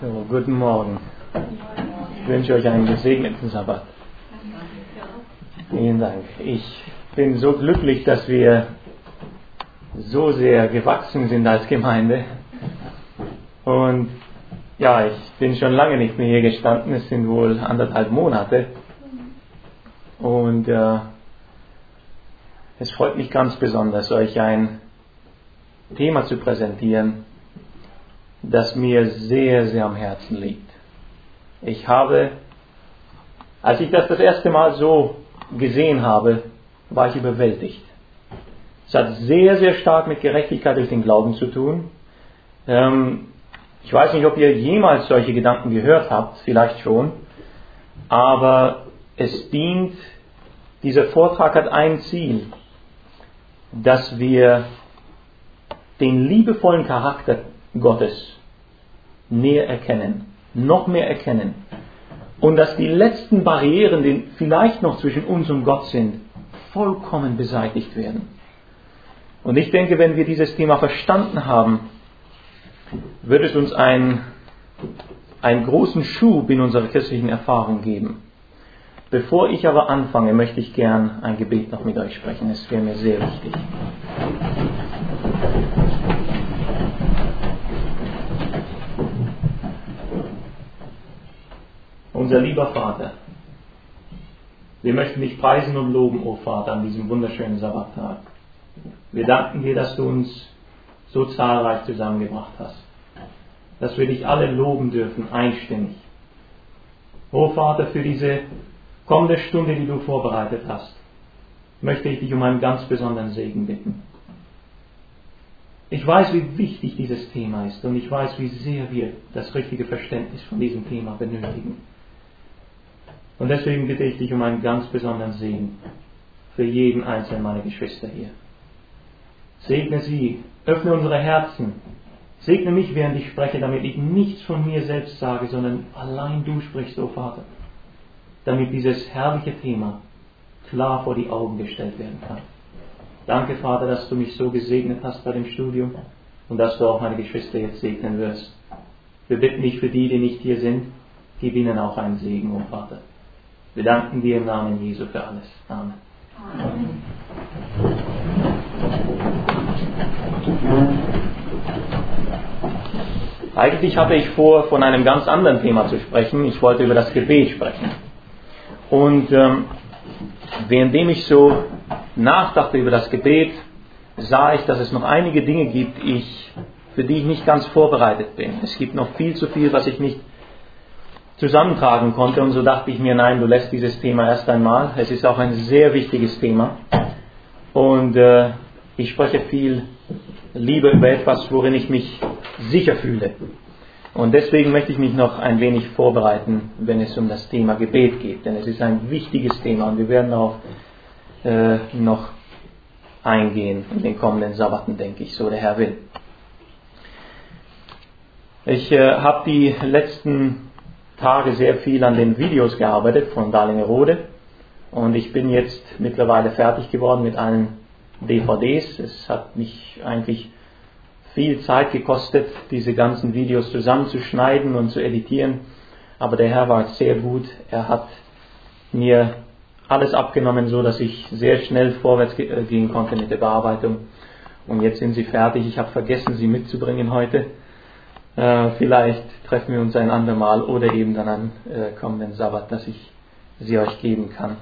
So, guten Morgen. Ich wünsche euch einen gesegneten Sabbat. Vielen Dank. Ich bin so glücklich, dass wir so sehr gewachsen sind als Gemeinde. Und ja, ich bin schon lange nicht mehr hier gestanden. Es sind wohl 1,5 Monate. Und es freut mich ganz besonders, euch ein Thema zu präsentieren, das mir sehr, sehr am Herzen liegt. Ich habe, als ich das erste Mal so gesehen habe, war ich überwältigt. Es hat sehr, sehr stark mit Gerechtigkeit durch den Glauben zu tun. Ich weiß nicht, ob ihr jemals solche Gedanken gehört habt, vielleicht schon, aber dieser Vortrag hat ein Ziel, dass wir den liebevollen Charakter Gottes näher erkennen, noch mehr erkennen und dass die letzten Barrieren, die vielleicht noch zwischen uns und Gott sind, vollkommen beseitigt werden. Und ich denke, wenn wir dieses Thema verstanden haben, wird es uns einen großen Schub in unserer christlichen Erfahrung geben. Bevor ich aber anfange, möchte ich gern ein Gebet noch mit euch sprechen. Es wäre mir sehr wichtig. Unser lieber Vater, wir möchten dich preisen und loben, o Vater, an diesem wunderschönen Sabbattag. Wir danken dir, dass du uns so zahlreich zusammengebracht hast, dass wir dich alle loben dürfen, einstimmig. O Vater, für diese kommende Stunde, die du vorbereitet hast, möchte ich dich um einen ganz besonderen Segen bitten. Ich weiß, wie wichtig dieses Thema ist und ich weiß, wie sehr wir das richtige Verständnis von diesem Thema benötigen. Und deswegen bitte ich dich um einen ganz besonderen Segen für jeden einzelnen meiner Geschwister hier. Segne sie, öffne unsere Herzen, segne mich, während ich spreche, damit ich nichts von mir selbst sage, sondern allein du sprichst, o Vater, damit dieses herrliche Thema klar vor die Augen gestellt werden kann. Danke, Vater, dass du mich so gesegnet hast bei dem Studium und dass du auch meine Geschwister jetzt segnen wirst. Wir bitten dich für die nicht hier sind, gib ihnen auch einen Segen, o Vater. Wir danken dir im Namen Jesu für alles. Amen. Amen. Eigentlich hatte ich vor, von einem ganz anderen Thema zu sprechen. Ich wollte über das Gebet sprechen. Und währenddem ich so nachdachte über das Gebet, sah ich, dass es noch einige Dinge gibt, für die ich nicht ganz vorbereitet bin. Es gibt noch viel zu viel, was ich nicht zusammentragen konnte. Und so dachte ich mir, nein, du lässt dieses Thema erst einmal. Es ist auch ein sehr wichtiges Thema. Und ich spreche viel lieber über etwas, worin ich mich sicher fühle. Und deswegen möchte ich mich noch ein wenig vorbereiten, wenn es um das Thema Gebet geht. Denn es ist ein wichtiges Thema und wir werden auch noch eingehen in den kommenden Sabbaten, denke ich, so der Herr will. Ich habe die letzten Tage sehr viel an den Videos gearbeitet von Dalingerode und ich bin jetzt mittlerweile fertig geworden mit allen DVDs. Es hat mich eigentlich viel Zeit gekostet, diese ganzen Videos zusammenzuschneiden und zu editieren, aber der Herr war sehr gut. Er hat mir alles abgenommen, so dass ich sehr schnell vorwärts gehen konnte mit der Bearbeitung. Und jetzt sind sie fertig. Ich habe vergessen, sie mitzubringen heute. Vielleicht treffen wir uns ein andermal oder eben dann am kommenden Sabbat, dass ich sie euch geben kann.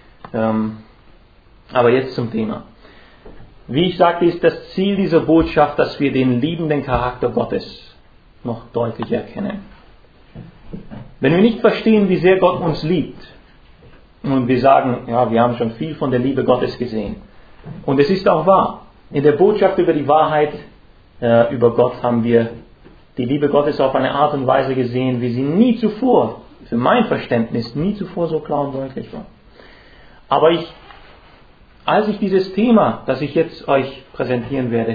Aber jetzt zum Thema. Wie ich sagte, ist das Ziel dieser Botschaft, dass wir den liebenden Charakter Gottes noch deutlicher erkennen. Wenn wir nicht verstehen, wie sehr Gott uns liebt, und wir sagen, ja, wir haben schon viel von der Liebe Gottes gesehen. Und es ist auch wahr. In der Botschaft über die Wahrheit über Gott haben wir die Liebe Gottes auf eine Art und Weise gesehen, wie sie nie zuvor, für mein Verständnis, nie zuvor so klar und deutlich war. Aber als ich dieses Thema, das ich jetzt euch präsentieren werde,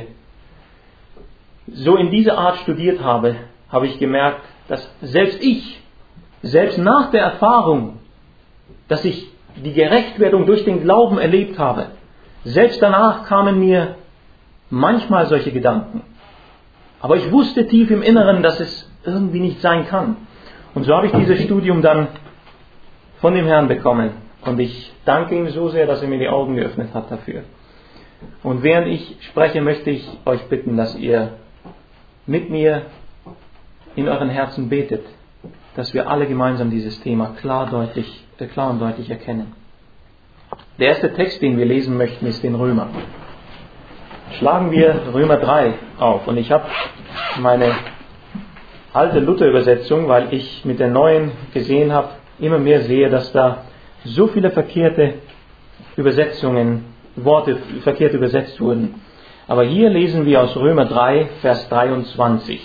so in dieser Art studiert habe, habe ich gemerkt, dass selbst nach der Erfahrung, dass ich die Gerechtwerdung durch den Glauben erlebt habe, selbst danach kamen mir manchmal solche Gedanken. Aber ich wusste tief im Inneren, dass es irgendwie nicht sein kann. Und so habe ich dieses Studium dann von dem Herrn bekommen. Und ich danke ihm so sehr, dass er mir die Augen geöffnet hat dafür. Und während ich spreche, möchte ich euch bitten, dass ihr mit mir in euren Herzen betet, dass wir alle gemeinsam dieses Thema klar und deutlich erkennen. Der erste Text, den wir lesen möchten, ist den Römer. Schlagen wir Römer 3 auf. Und ich habe meine alte Luther-Übersetzung, weil ich mit der neuen gesehen habe, immer mehr sehe, dass da so viele verkehrte Übersetzungen, Worte verkehrt übersetzt wurden. Aber hier lesen wir aus Römer 3, Vers 23.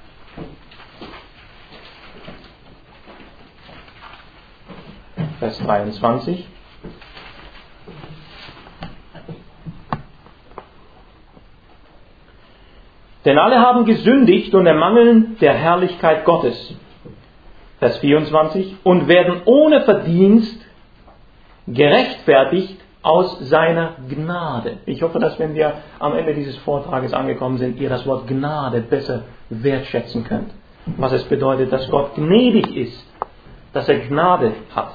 Vers 23. Denn alle haben gesündigt und ermangeln der Herrlichkeit Gottes. Vers 24. Und werden ohne Verdienst gerechtfertigt aus seiner Gnade. Ich hoffe, dass wenn wir am Ende dieses Vortrages angekommen sind, ihr das Wort Gnade besser wertschätzen könnt. Was es bedeutet, dass Gott gnädig ist, dass er Gnade hat.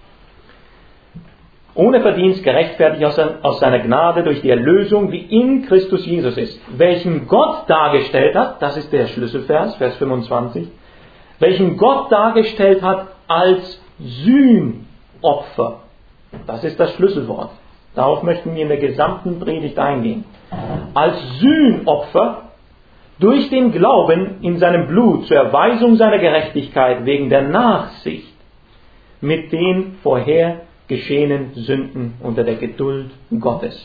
Ohne Verdienst gerechtfertigt aus seiner Gnade durch die Erlösung, die in Christus Jesus ist, welchen Gott dargestellt hat, das ist der Schlüsselvers, Vers 25, welchen Gott dargestellt hat als Sühnopfer. Das ist das Schlüsselwort. Darauf möchten wir in der gesamten Predigt eingehen. Als Sühnopfer durch den Glauben in seinem Blut zur Erweisung seiner Gerechtigkeit wegen der Nachsicht mit den vorher geschehenen Sünden unter der Geduld Gottes.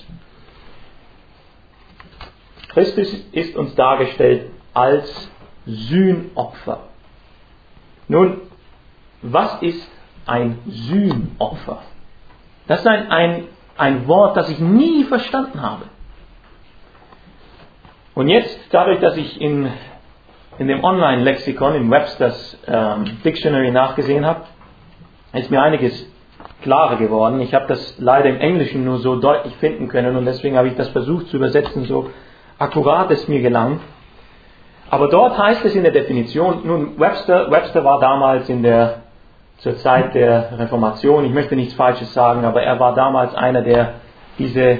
Christus ist uns dargestellt als Sühnopfer. Nun, was ist ein Sühnopfer? Das ist ein Wort, das ich nie verstanden habe. Und jetzt, dadurch, dass ich in dem Online-Lexikon, im Webster's Dictionary nachgesehen habe, ist mir einiges klarer geworden. Ich habe das leider im Englischen nur so deutlich finden können und deswegen habe ich das versucht zu übersetzen, so akkurat es mir gelang. Aber dort heißt es in der Definition, nun Webster war damals zur Zeit der Reformation, ich möchte nichts Falsches sagen, aber er war damals einer, der diese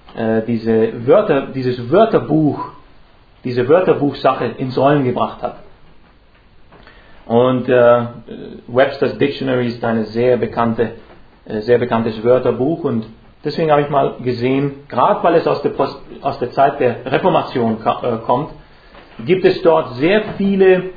Wörterbuchsache ins Rollen gebracht hat. Und Webster's Dictionary ist ein sehr bekanntes Wörterbuch und deswegen habe ich mal gesehen, gerade weil es aus der Zeit der Reformation kommt, gibt es dort sehr viele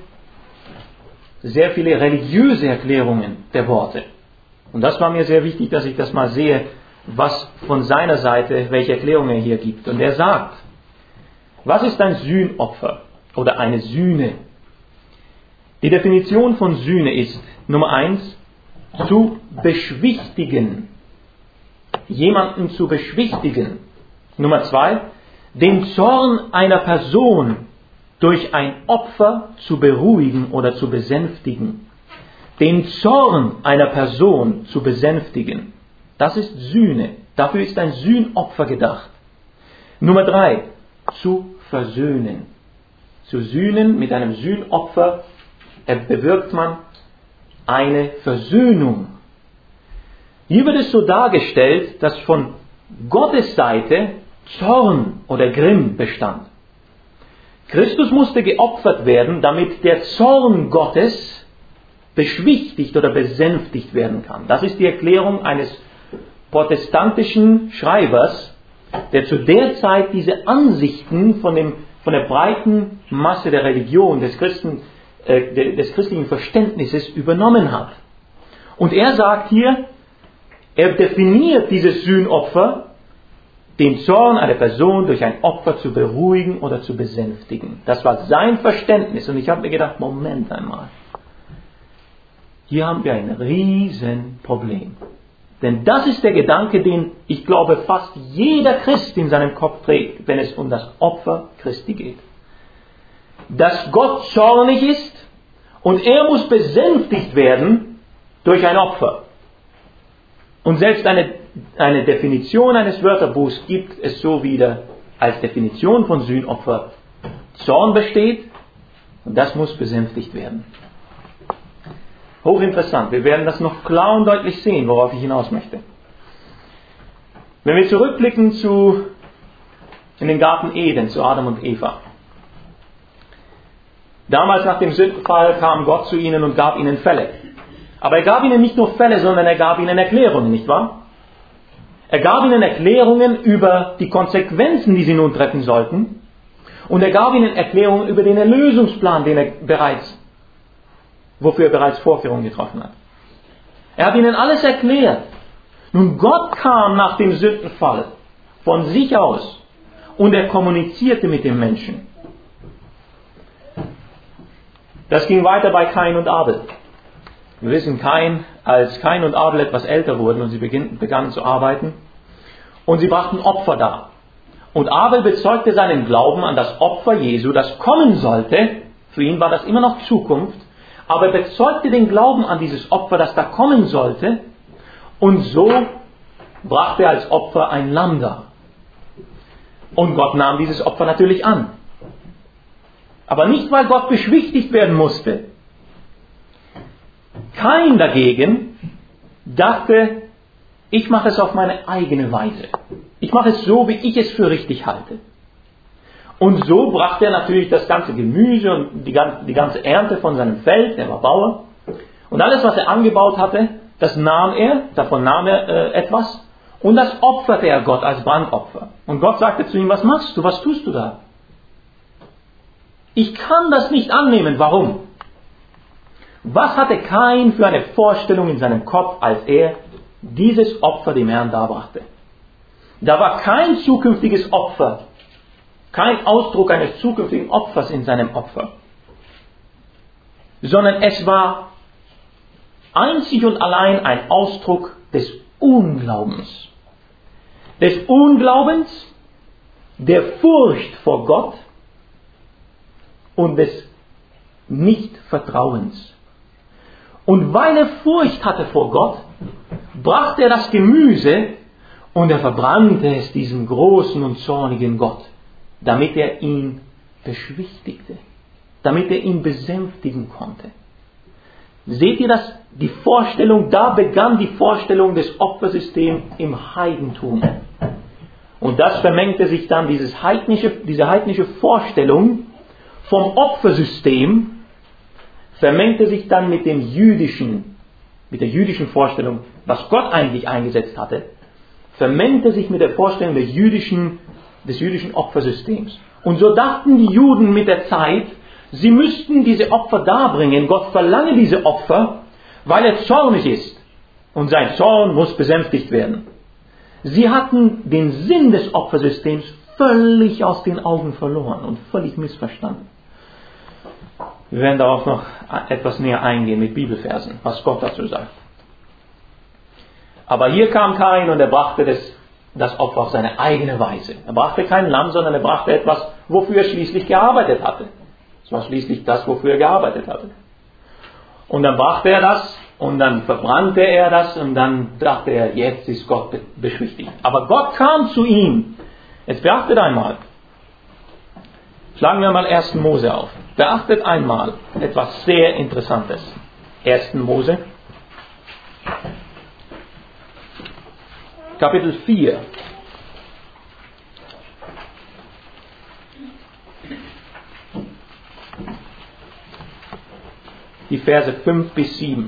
religiöse Erklärungen der Worte. Und das war mir sehr wichtig, dass ich das mal sehe, was von seiner Seite, welche Erklärungen er hier gibt. Und er sagt, was ist ein Sühnopfer oder eine Sühne? Die Definition von Sühne ist, Nummer 1, zu beschwichtigen. Jemanden zu beschwichtigen. Nummer 2, den Zorn einer Person durch ein Opfer zu beruhigen oder zu besänftigen. Den Zorn einer Person zu besänftigen. Das ist Sühne. Dafür ist ein Sühnopfer gedacht. Nummer 3, zu versöhnen. Zu sühnen mit einem Sühnopfer bewirkt man eine Versöhnung. Hier wird es so dargestellt, dass von Gottes Seite Zorn oder Grimm bestand. Christus musste geopfert werden, damit der Zorn Gottes beschwichtigt oder besänftigt werden kann. Das ist die Erklärung eines protestantischen Schreibers, der zu der Zeit diese Ansichten von der breiten Masse der Religion, des christlichen Verständnisses übernommen hat. Und er sagt hier, er definiert dieses Sühnopfer, den Zorn einer Person durch ein Opfer zu beruhigen oder zu besänftigen. Das war sein Verständnis. Und ich habe mir gedacht, Moment einmal. Hier haben wir ein Riesenproblem. Denn das ist der Gedanke, den ich glaube fast jeder Christ in seinem Kopf trägt, wenn es um das Opfer Christi geht. Dass Gott zornig ist und er muss besänftigt werden durch ein Opfer. Und selbst eine Definition eines Wörterbuchs gibt es so wieder als Definition von Sühnopfer. Zorn besteht Und das muss besänftigt werden. Hochinteressant. Wir werden das noch klar und deutlich sehen, worauf ich hinaus möchte. Wenn wir zurückblicken in den Garten Eden, zu Adam und Eva. Damals nach dem Sündenfall kam Gott zu ihnen und gab ihnen Fälle. Aber er gab ihnen nicht nur Fälle, sondern er gab ihnen Erklärungen, nicht wahr? Er gab ihnen Erklärungen über die Konsequenzen, die sie nun treffen sollten. Und er gab ihnen Erklärungen über den Erlösungsplan, wofür er bereits Vorkehrungen getroffen hat. Er hat ihnen alles erklärt. Nun, Gott kam nach dem Sündenfall von sich aus und er kommunizierte mit dem Menschen. Das ging weiter bei Kain und Abel. Wir wissen, als Kain und Abel etwas älter wurden und sie begannen zu arbeiten und sie brachten Opfer dar. Und Abel bezeugte seinen Glauben an das Opfer Jesu, das kommen sollte. Für ihn war das immer noch Zukunft. Aber er bezeugte den Glauben an dieses Opfer, das da kommen sollte. Und so brachte er als Opfer ein Lamm dar. Und Gott nahm dieses Opfer natürlich an. Aber nicht, weil Gott beschwichtigt werden musste. Kain dagegen dachte, ich mache es auf meine eigene Weise. Ich mache es so, wie ich es für richtig halte. Und so brachte er natürlich das ganze Gemüse und die ganze Ernte von seinem Feld, er war Bauer. Und alles, was er angebaut hatte, davon nahm er etwas und das opferte er Gott als Brandopfer. Und Gott sagte zu ihm, was machst du, was tust du da? Ich kann das nicht annehmen, warum? Was hatte Kain für eine Vorstellung in seinem Kopf, als er dieses Opfer dem Herrn darbrachte? Da war kein zukünftiges Opfer, kein Ausdruck eines zukünftigen Opfers in seinem Opfer, sondern es war einzig und allein ein Ausdruck des Unglaubens. Des Unglaubens, der Furcht vor Gott und des Nichtvertrauens. Und weil er Furcht hatte vor Gott, brachte er das Gemüse und er verbrannte es diesem großen und zornigen Gott, damit er ihn beschwichtigte, damit er ihn besänftigen konnte. Seht ihr das? Die Vorstellung, da begann die Vorstellung des Opfersystems im Heidentum. Und das vermengte sich dann, diese heidnische Vorstellung vom Opfersystem, vermengte sich dann mit der jüdischen Vorstellung, was Gott eigentlich eingesetzt hatte, vermengte sich mit der Vorstellung des jüdischen Opfersystems. Und so dachten die Juden mit der Zeit, sie müssten diese Opfer darbringen. Gott verlange diese Opfer, weil er zornig ist. Und sein Zorn muss besänftigt werden. Sie hatten den Sinn des Opfersystems völlig aus den Augen verloren und völlig missverstanden. Wir werden darauf noch etwas näher eingehen mit Bibelversen, was Gott dazu sagt. Aber hier kam Kain und er brachte das Opfer auf seine eigene Weise. Er brachte kein Lamm, sondern er brachte etwas, wofür er schließlich gearbeitet hatte. Das war schließlich das, wofür er gearbeitet hatte. Und dann brachte er das und dann verbrannte er das und dann dachte er, jetzt ist Gott beschwichtigt. Aber Gott kam zu ihm. Jetzt beachtet einmal. Schlagen wir mal 1. Mose auf. Beachtet einmal etwas sehr Interessantes. 1. Mose, Kapitel 4. Die Verse 5 bis 7.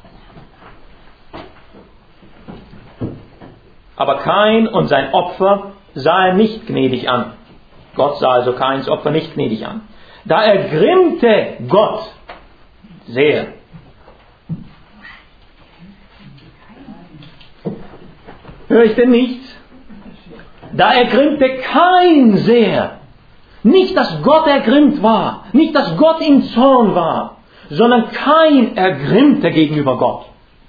Aber Kain und sein Opfer sah er nicht gnädig an. Gott sah also Kains Opfer nicht gnädig an. Da ergrimmte Gott sehr. Höre ich denn nichts? Da ergrimmte Kain sehr. Nicht, dass Gott ergrimmt war, nicht, dass Gott im Zorn war, sondern Kain ergrimmte gegenüber Gott.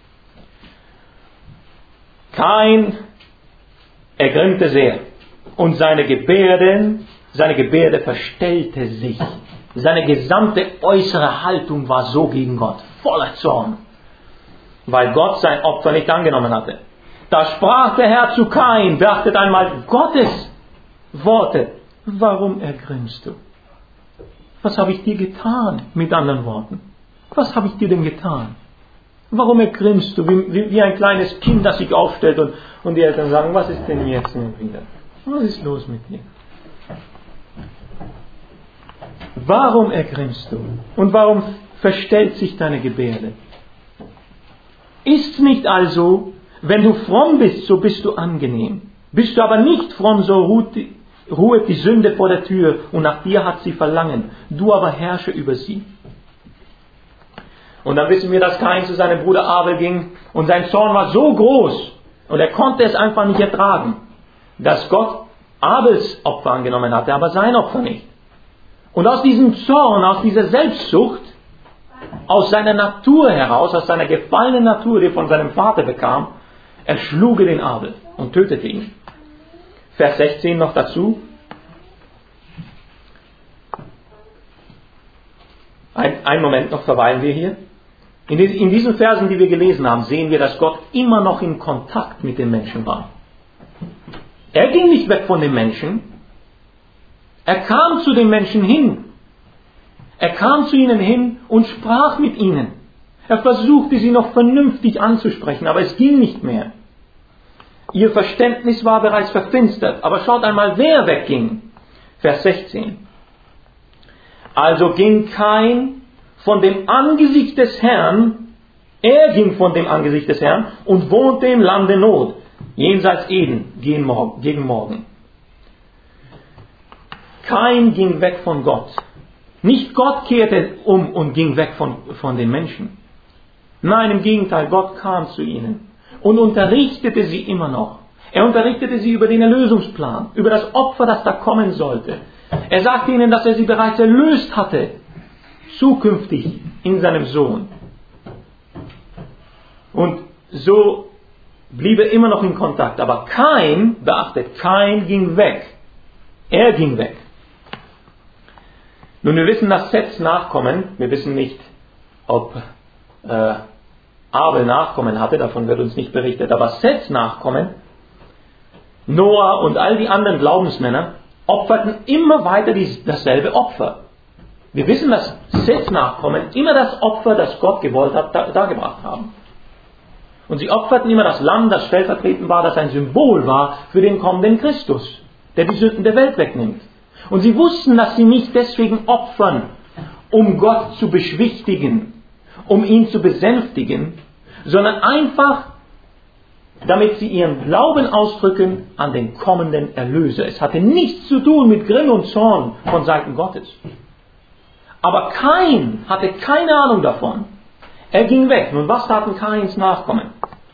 Kain ergrimmte sehr. Und seine Gebärde verstellte sich. Seine gesamte äußere Haltung war so gegen Gott, voller Zorn, weil Gott sein Opfer nicht angenommen hatte. Da sprach der Herr zu Kain, beachtet einmal Gottes Worte. Warum ergrimmst du? Was habe ich dir getan? Mit anderen Worten. Was habe ich dir denn getan? Warum ergrimmst du wie ein kleines Kind, das sich aufstellt und die Eltern sagen, was ist denn jetzt wieder? Was ist los mit dir? Warum ergrimmst du? Und warum verstellt sich deine Gebärde? Ist's nicht also, wenn du fromm bist, so bist du angenehm. Bist du aber nicht fromm, so ruhet die Sünde vor der Tür und nach dir hat sie Verlangen. Du aber herrsche über sie. Und dann wissen wir, dass Kain zu seinem Bruder Abel ging und sein Zorn war so groß und er konnte es einfach nicht ertragen, dass Gott Abels Opfer angenommen hatte, aber sein Opfer nicht. Und aus diesem Zorn, aus dieser Selbstsucht, aus seiner Natur heraus, aus seiner gefallenen Natur, die er von seinem Vater bekam, erschlug er den Abel und tötete ihn. Vers 16 noch dazu. Einen Moment noch verweilen wir hier. In diesen Versen, die wir gelesen haben, sehen wir, dass Gott immer noch in Kontakt mit den Menschen war. Er ging nicht weg von den Menschen. Er kam zu den Menschen hin. Er kam zu ihnen hin und sprach mit ihnen. Er versuchte sie noch vernünftig anzusprechen, aber es ging nicht mehr. Ihr Verständnis war bereits verfinstert. Aber schaut einmal, wer wegging. Vers 16. Also ging Kain von dem Angesicht des Herrn, er ging von dem Angesicht des Herrn und wohnte im Lande Not, jenseits Eden, gegen Morgen. Kain ging weg von Gott. Nicht Gott kehrte um und ging weg von den Menschen. Nein, im Gegenteil, Gott kam zu ihnen und unterrichtete sie immer noch. Er unterrichtete sie über den Erlösungsplan, über das Opfer, das da kommen sollte. Er sagte ihnen, dass er sie bereits erlöst hatte, zukünftig in seinem Sohn. Und so blieb er immer noch in Kontakt. Aber Kain, beachtet, Kain ging weg. Er ging weg. Nun, wir wissen, dass Seths Nachkommen, wir wissen nicht, ob Abel Nachkommen hatte, davon wird uns nicht berichtet, aber Seths Nachkommen, Noah und all die anderen Glaubensmänner, opferten immer weiter dasselbe Opfer. Wir wissen, dass Seths Nachkommen immer das Opfer, das Gott gewollt hat, dargebracht haben. Und sie opferten immer das Lamm, das stellvertretend war, das ein Symbol war für den kommenden Christus, der die Sünden der Welt wegnimmt. Und sie wussten, dass sie nicht deswegen opfern, um Gott zu beschwichtigen, um ihn zu besänftigen, sondern einfach, damit sie ihren Glauben ausdrücken an den kommenden Erlöser. Es hatte nichts zu tun mit Grimm und Zorn von Seiten Gottes. Aber Kain hatte keine Ahnung davon. Er ging weg. Nun, was taten Kains Nachkommen?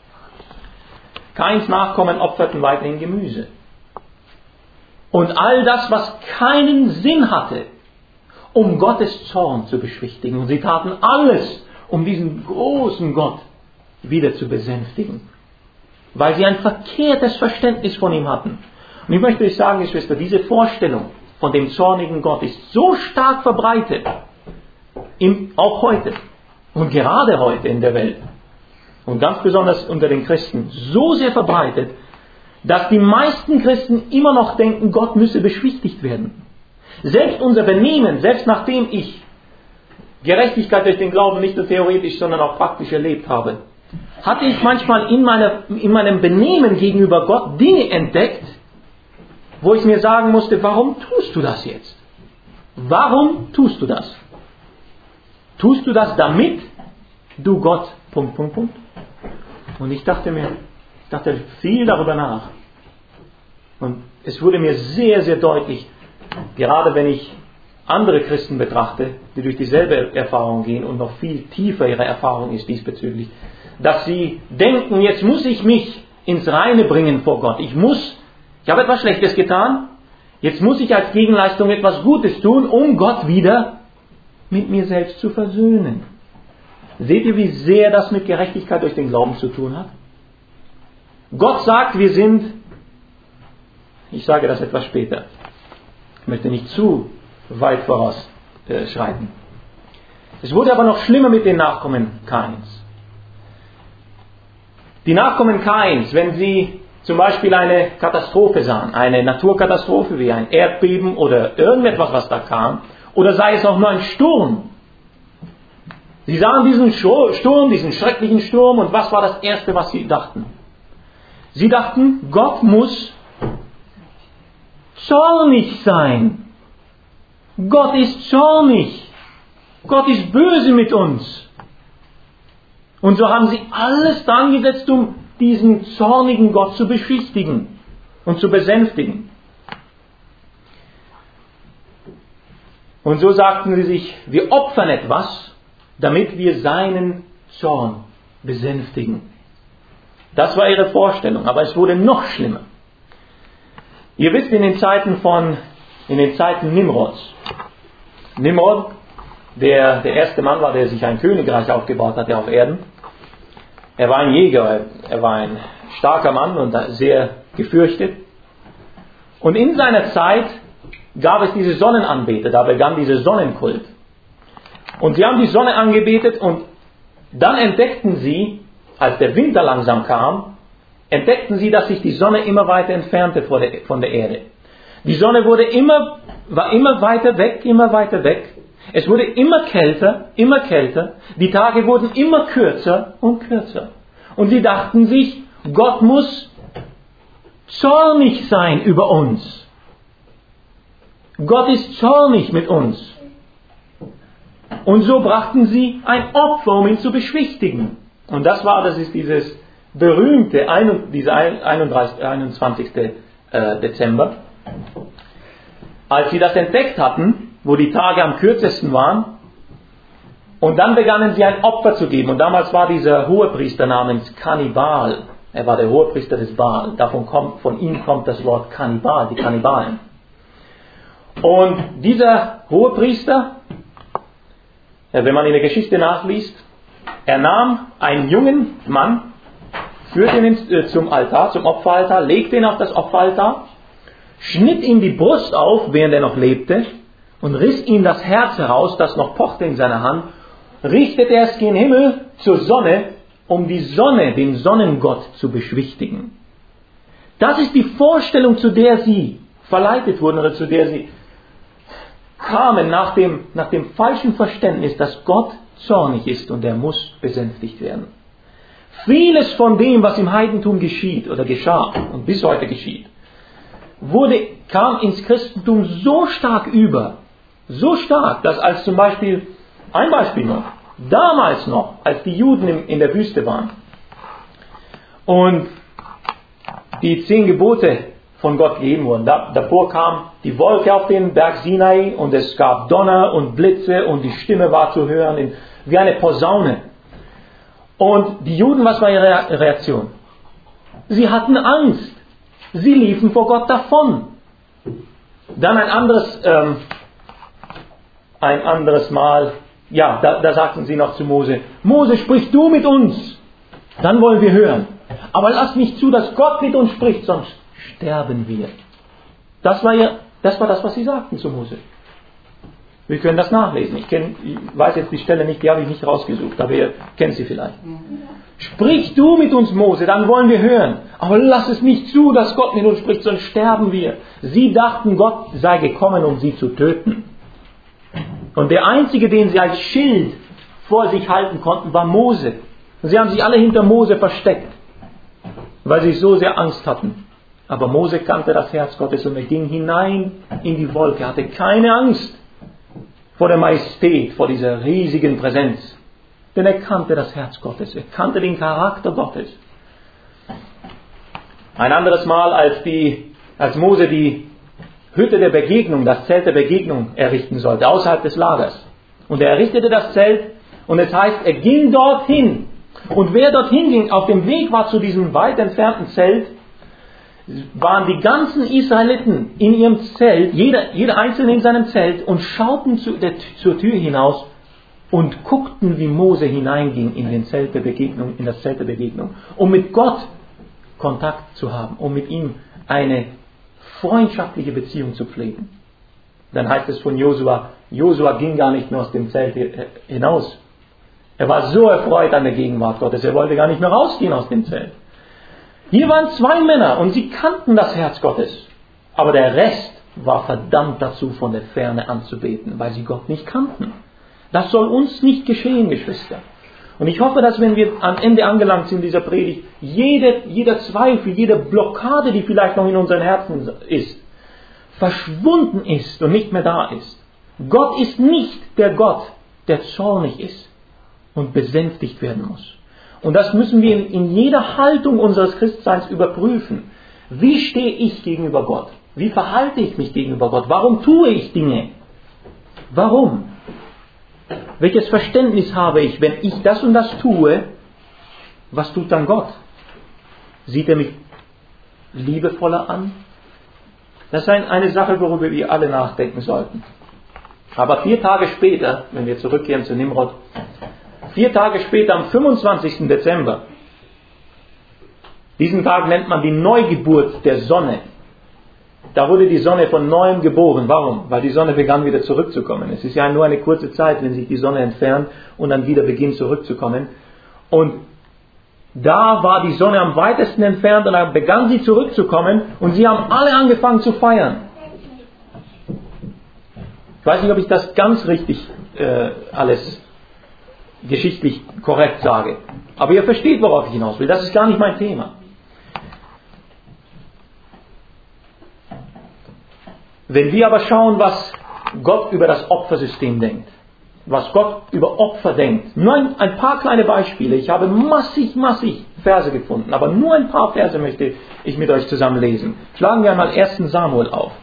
Kains Nachkommen opferten weiterhin Gemüse. Und all das, was keinen Sinn hatte, um Gottes Zorn zu beschwichtigen. Und sie taten alles, um diesen großen Gott wieder zu besänftigen. Weil sie ein verkehrtes Verständnis von ihm hatten. Und ich möchte euch sagen, Geschwister, diese Vorstellung von dem zornigen Gott ist so stark verbreitet, auch heute und gerade heute in der Welt und ganz besonders unter den Christen, so sehr verbreitet, dass die meisten Christen immer noch denken, Gott müsse beschwichtigt werden. Selbst unser Benehmen, selbst nachdem ich Gerechtigkeit durch den Glauben nicht nur theoretisch, sondern auch praktisch erlebt habe, hatte ich manchmal in meinem Benehmen gegenüber Gott Dinge entdeckt, wo ich mir sagen musste, warum tust du das jetzt? Warum tust du das? Tust du das, damit du Gott... Und ich dachte viel darüber nach. Und es wurde mir sehr, sehr deutlich, gerade wenn ich andere Christen betrachte, die durch dieselbe Erfahrung gehen und noch viel tiefer ihre Erfahrung ist diesbezüglich, dass sie denken, jetzt muss ich mich ins Reine bringen vor Gott. Ich habe etwas Schlechtes getan, jetzt muss ich als Gegenleistung etwas Gutes tun, um Gott wieder mit mir selbst zu versöhnen. Seht ihr, wie sehr das mit Gerechtigkeit durch den Glauben zu tun hat? Gott sagt, wir sind, ich sage das etwas später, ich möchte nicht zu weit vorausschreiten. Es wurde aber noch schlimmer mit den Nachkommen Kains. Die Nachkommen Kains, wenn sie zum Beispiel eine Katastrophe sahen, eine Naturkatastrophe wie ein Erdbeben oder irgendetwas, was da kam, oder sei es auch nur ein Sturm. Sie sahen diesen Sturm, diesen schrecklichen Sturm, und was war das Erste, was sie dachten? Sie dachten, Gott muss zornig sein. Gott ist zornig. Gott ist böse mit uns. Und so haben sie alles dran gesetzt, um diesen zornigen Gott zu beschwichtigen und zu besänftigen. Und so sagten sie sich, wir opfern etwas, damit wir seinen Zorn besänftigen. Das war ihre Vorstellung, aber es wurde noch schlimmer. Ihr wisst, in den Zeiten Nimrods. Nimrod, der erste Mann war, der sich ein Königreich aufgebaut hatte auf Erden. Er war ein Jäger, er war ein starker Mann und sehr gefürchtet. Und in seiner Zeit gab es diese Sonnenanbeter, da begann dieser Sonnenkult. Und sie haben die Sonne angebetet, und dann entdeckten sie, als der Winter langsam kam, entdeckten sie, dass sich die Sonne immer weiter entfernte von der Erde. Die Sonne war immer weiter weg. Es wurde immer kälter. Die Tage wurden immer kürzer und kürzer. Und sie dachten sich, Gott muss zornig sein über uns. Gott ist zornig mit uns. Und so brachten sie ein Opfer, um ihn zu beschwichtigen. Und das ist dieses berühmte, dieser 21. Dezember. Als sie das entdeckt hatten, wo die Tage am kürzesten waren, und dann begannen sie ein Opfer zu geben. Und damals war dieser Hohepriester namens Kannibal. Er war der Hohepriester des Baal. Von ihm kommt das Wort Kannibal, die Kannibalen. Und dieser Hohepriester, wenn man in der Geschichte nachliest, er nahm einen jungen Mann, führte ihn zum Altar, zum Opferaltar, legte ihn auf das Opferaltar, schnitt ihm die Brust auf, während er noch lebte, und riss ihm das Herz heraus, das noch pochte in seiner Hand, richtete es gen Himmel zur Sonne, um die Sonne, den Sonnengott, zu beschwichtigen. Das ist die Vorstellung, zu der sie verleitet wurden, oder zu der sie kamen, nach dem falschen Verständnis, dass Gott zornig ist und er muss besänftigt werden. Vieles von dem, was im Heidentum geschieht oder geschah und bis heute geschieht, kam ins Christentum so stark über, so stark, dass als zum Beispiel, ein Beispiel noch, damals noch, als die Juden in der Wüste waren und die 10 Gebote von Gott gegeben wurden, davor kam die Wolke auf den Berg Sinai und es gab Donner und Blitze und die Stimme war zu hören wie eine Posaune. Und die Juden, was war ihre Reaktion? Sie hatten Angst. Sie liefen vor Gott davon. Dann ein anderes Mal, da sagten sie noch zu Mose, Mose, sprich du mit uns, dann wollen wir hören. Aber lass nicht zu, dass Gott mit uns spricht, sonst sterben wir. Das war das, was sie sagten zu Mose. Wir können das nachlesen. Ich weiß jetzt die Stelle nicht, die habe ich nicht rausgesucht, aber ihr kennt sie vielleicht. Sprich du mit uns, Mose, dann wollen wir hören. Aber lass es nicht zu, dass Gott mit uns spricht, sonst sterben wir. Sie dachten, Gott sei gekommen, um sie zu töten. Und der Einzige, den sie als Schild vor sich halten konnten, war Mose. Und sie haben sich alle hinter Mose versteckt, weil sie so sehr Angst hatten. Aber Mose kannte das Herz Gottes und er ging hinein in die Wolke, hatte keine Angst vor der Majestät, vor dieser riesigen Präsenz. Denn er kannte das Herz Gottes, er kannte den Charakter Gottes. Ein anderes Mal, als Mose die Hütte der Begegnung, das Zelt der Begegnung errichten sollte, außerhalb des Lagers. Und er errichtete das Zelt und es heißt, er ging dorthin. Und wer dorthin ging, auf dem Weg war zu diesem weit entfernten Zelt, waren die ganzen Israeliten in ihrem Zelt, jeder Einzelne in seinem Zelt, und schauten zur Tür hinaus und guckten, wie Mose hineinging in das Zelt der Begegnung, um mit Gott Kontakt zu haben, um mit ihm eine freundschaftliche Beziehung zu pflegen. Dann heißt es von Josua ging gar nicht mehr aus dem Zelt hinaus. Er war so erfreut an der Gegenwart Gottes, er wollte gar nicht mehr rausgehen aus dem Zelt. Hier waren 2 Männer und sie kannten das Herz Gottes. Aber der Rest war verdammt dazu, von der Ferne anzubeten, weil sie Gott nicht kannten. Das soll uns nicht geschehen, Geschwister. Und ich hoffe, dass wenn wir am Ende angelangt sind in dieser Predigt, jeder Zweifel, jede Blockade, die vielleicht noch in unseren Herzen ist, verschwunden ist und nicht mehr da ist. Gott ist nicht der Gott, der zornig ist und besänftigt werden muss. Und das müssen wir in jeder Haltung unseres Christseins überprüfen. Wie stehe ich gegenüber Gott? Wie verhalte ich mich gegenüber Gott? Warum tue ich Dinge? Warum? Welches Verständnis habe ich, wenn ich das und das tue? Was tut dann Gott? Sieht er mich liebevoller an? Das ist eine Sache, worüber wir alle nachdenken sollten. Aber 4 Tage später, wenn wir zurückkehren zu Nimrod, 4 Tage später, am 25. Dezember, diesen Tag nennt man die Neugeburt der Sonne. Da wurde die Sonne von Neuem geboren. Warum? Weil die Sonne begann wieder zurückzukommen. Es ist ja nur eine kurze Zeit, wenn sich die Sonne entfernt und dann wieder beginnt zurückzukommen. Und da war die Sonne am weitesten entfernt und dann begann sie zurückzukommen und sie haben alle angefangen zu feiern. Ich weiß nicht, ob ich das ganz richtig alles geschichtlich korrekt sage. Aber ihr versteht, worauf ich hinaus will. Das ist gar nicht mein Thema. Wenn wir aber schauen, was Gott über das Opfersystem denkt, was Gott über Opfer denkt, nur ein paar kleine Beispiele. Ich habe massig Verse gefunden, aber nur ein paar Verse möchte ich mit euch zusammen lesen. Schlagen wir einmal 1. Samuel auf.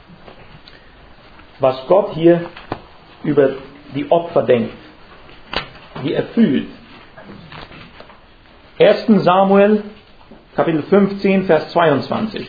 Was Gott hier über die Opfer denkt, wie er fühlt. 1. Samuel, Kapitel 15, Vers 22.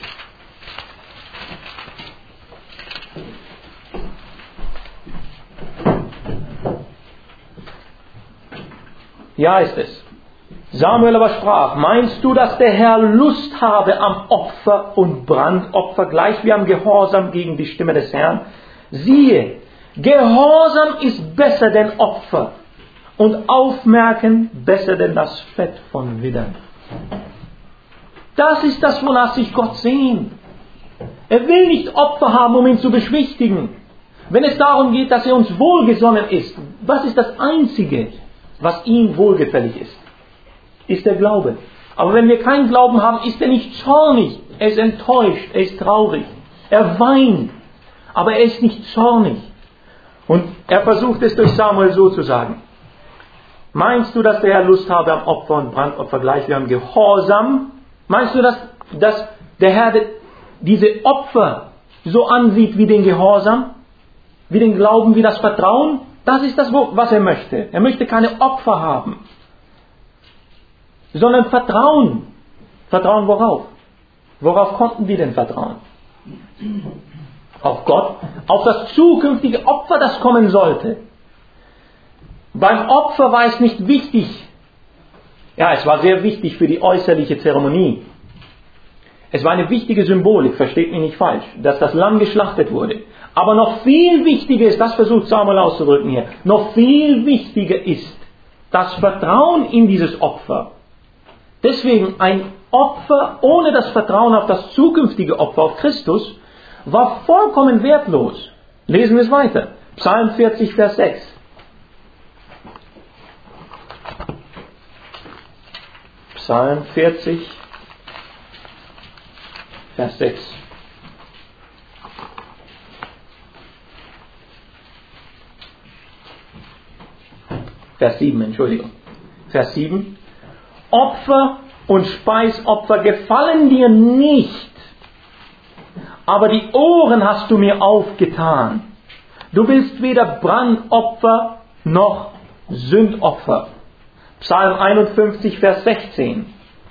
Ja, ist es. Samuel aber sprach: Meinst du, dass der Herr Lust habe am Opfer und Brandopfer, gleich wie am Gehorsam gegen die Stimme des Herrn? Siehe, Gehorsam ist besser denn Opfer und Aufmerken besser denn das Fett von Widdern. Das ist das, wonach sich Gott sehnt. Er will nicht Opfer haben, um ihn zu beschwichtigen. Wenn es darum geht, dass er uns wohlgesonnen ist, was ist das Einzige, was ihm wohlgefällig ist? Ist der Glaube. Aber wenn wir keinen Glauben haben, ist er nicht zornig. Er ist enttäuscht, er ist traurig. Er weint, aber er ist nicht zornig. Und er versucht es durch Samuel so zu sagen. Meinst du, dass der Herr Lust habe am Opfer und Brandopfer gleich wie am Gehorsam? Meinst du, dass der Herr diese Opfer so ansieht wie den Gehorsam? Wie den Glauben, wie das Vertrauen? Das ist das, was er möchte. Er möchte keine Opfer haben, sondern Vertrauen. Vertrauen worauf? Worauf konnten die denn vertrauen? Auf Gott, auf das zukünftige Opfer, das kommen sollte. Beim Opfer war es nicht wichtig. Ja, es war sehr wichtig für die äußerliche Zeremonie. Es war eine wichtige Symbolik, versteht mich nicht falsch, dass das Lamm geschlachtet wurde. Aber noch viel wichtiger ist, das versucht Samuel auszudrücken hier, noch viel wichtiger ist das Vertrauen in dieses Opfer. Deswegen ein Opfer ohne das Vertrauen auf das zukünftige Opfer, auf Christus, war vollkommen wertlos. Lesen wir es weiter. Psalm 40, Vers 6. Psalm 40, Vers 6. Vers 7, Entschuldigung. Vers 7. Opfer und Speisopfer gefallen dir nicht, aber die Ohren hast du mir aufgetan. Du willst weder Brandopfer noch Sündopfer. Psalm 51, Vers 16.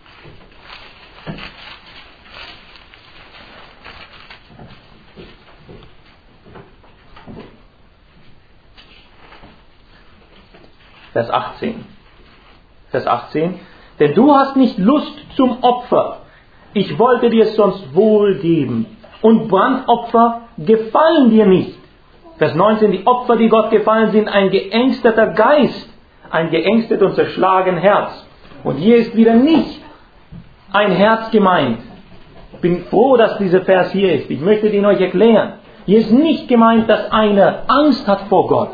Vers 18. Vers 18. Denn du hast nicht Lust zum Opfer. Ich wollte dir es sonst wohl geben. Und Brandopfer gefallen dir nicht. Vers 19. Die Opfer, die Gott gefallen, sind ein geängsteter Geist, ein geängstet und zerschlagen Herz. Und hier ist wieder nicht ein Herz gemeint. Ich bin froh, dass dieser Vers hier ist. Ich möchte ihn euch erklären. Hier ist nicht gemeint, dass einer Angst hat vor Gott.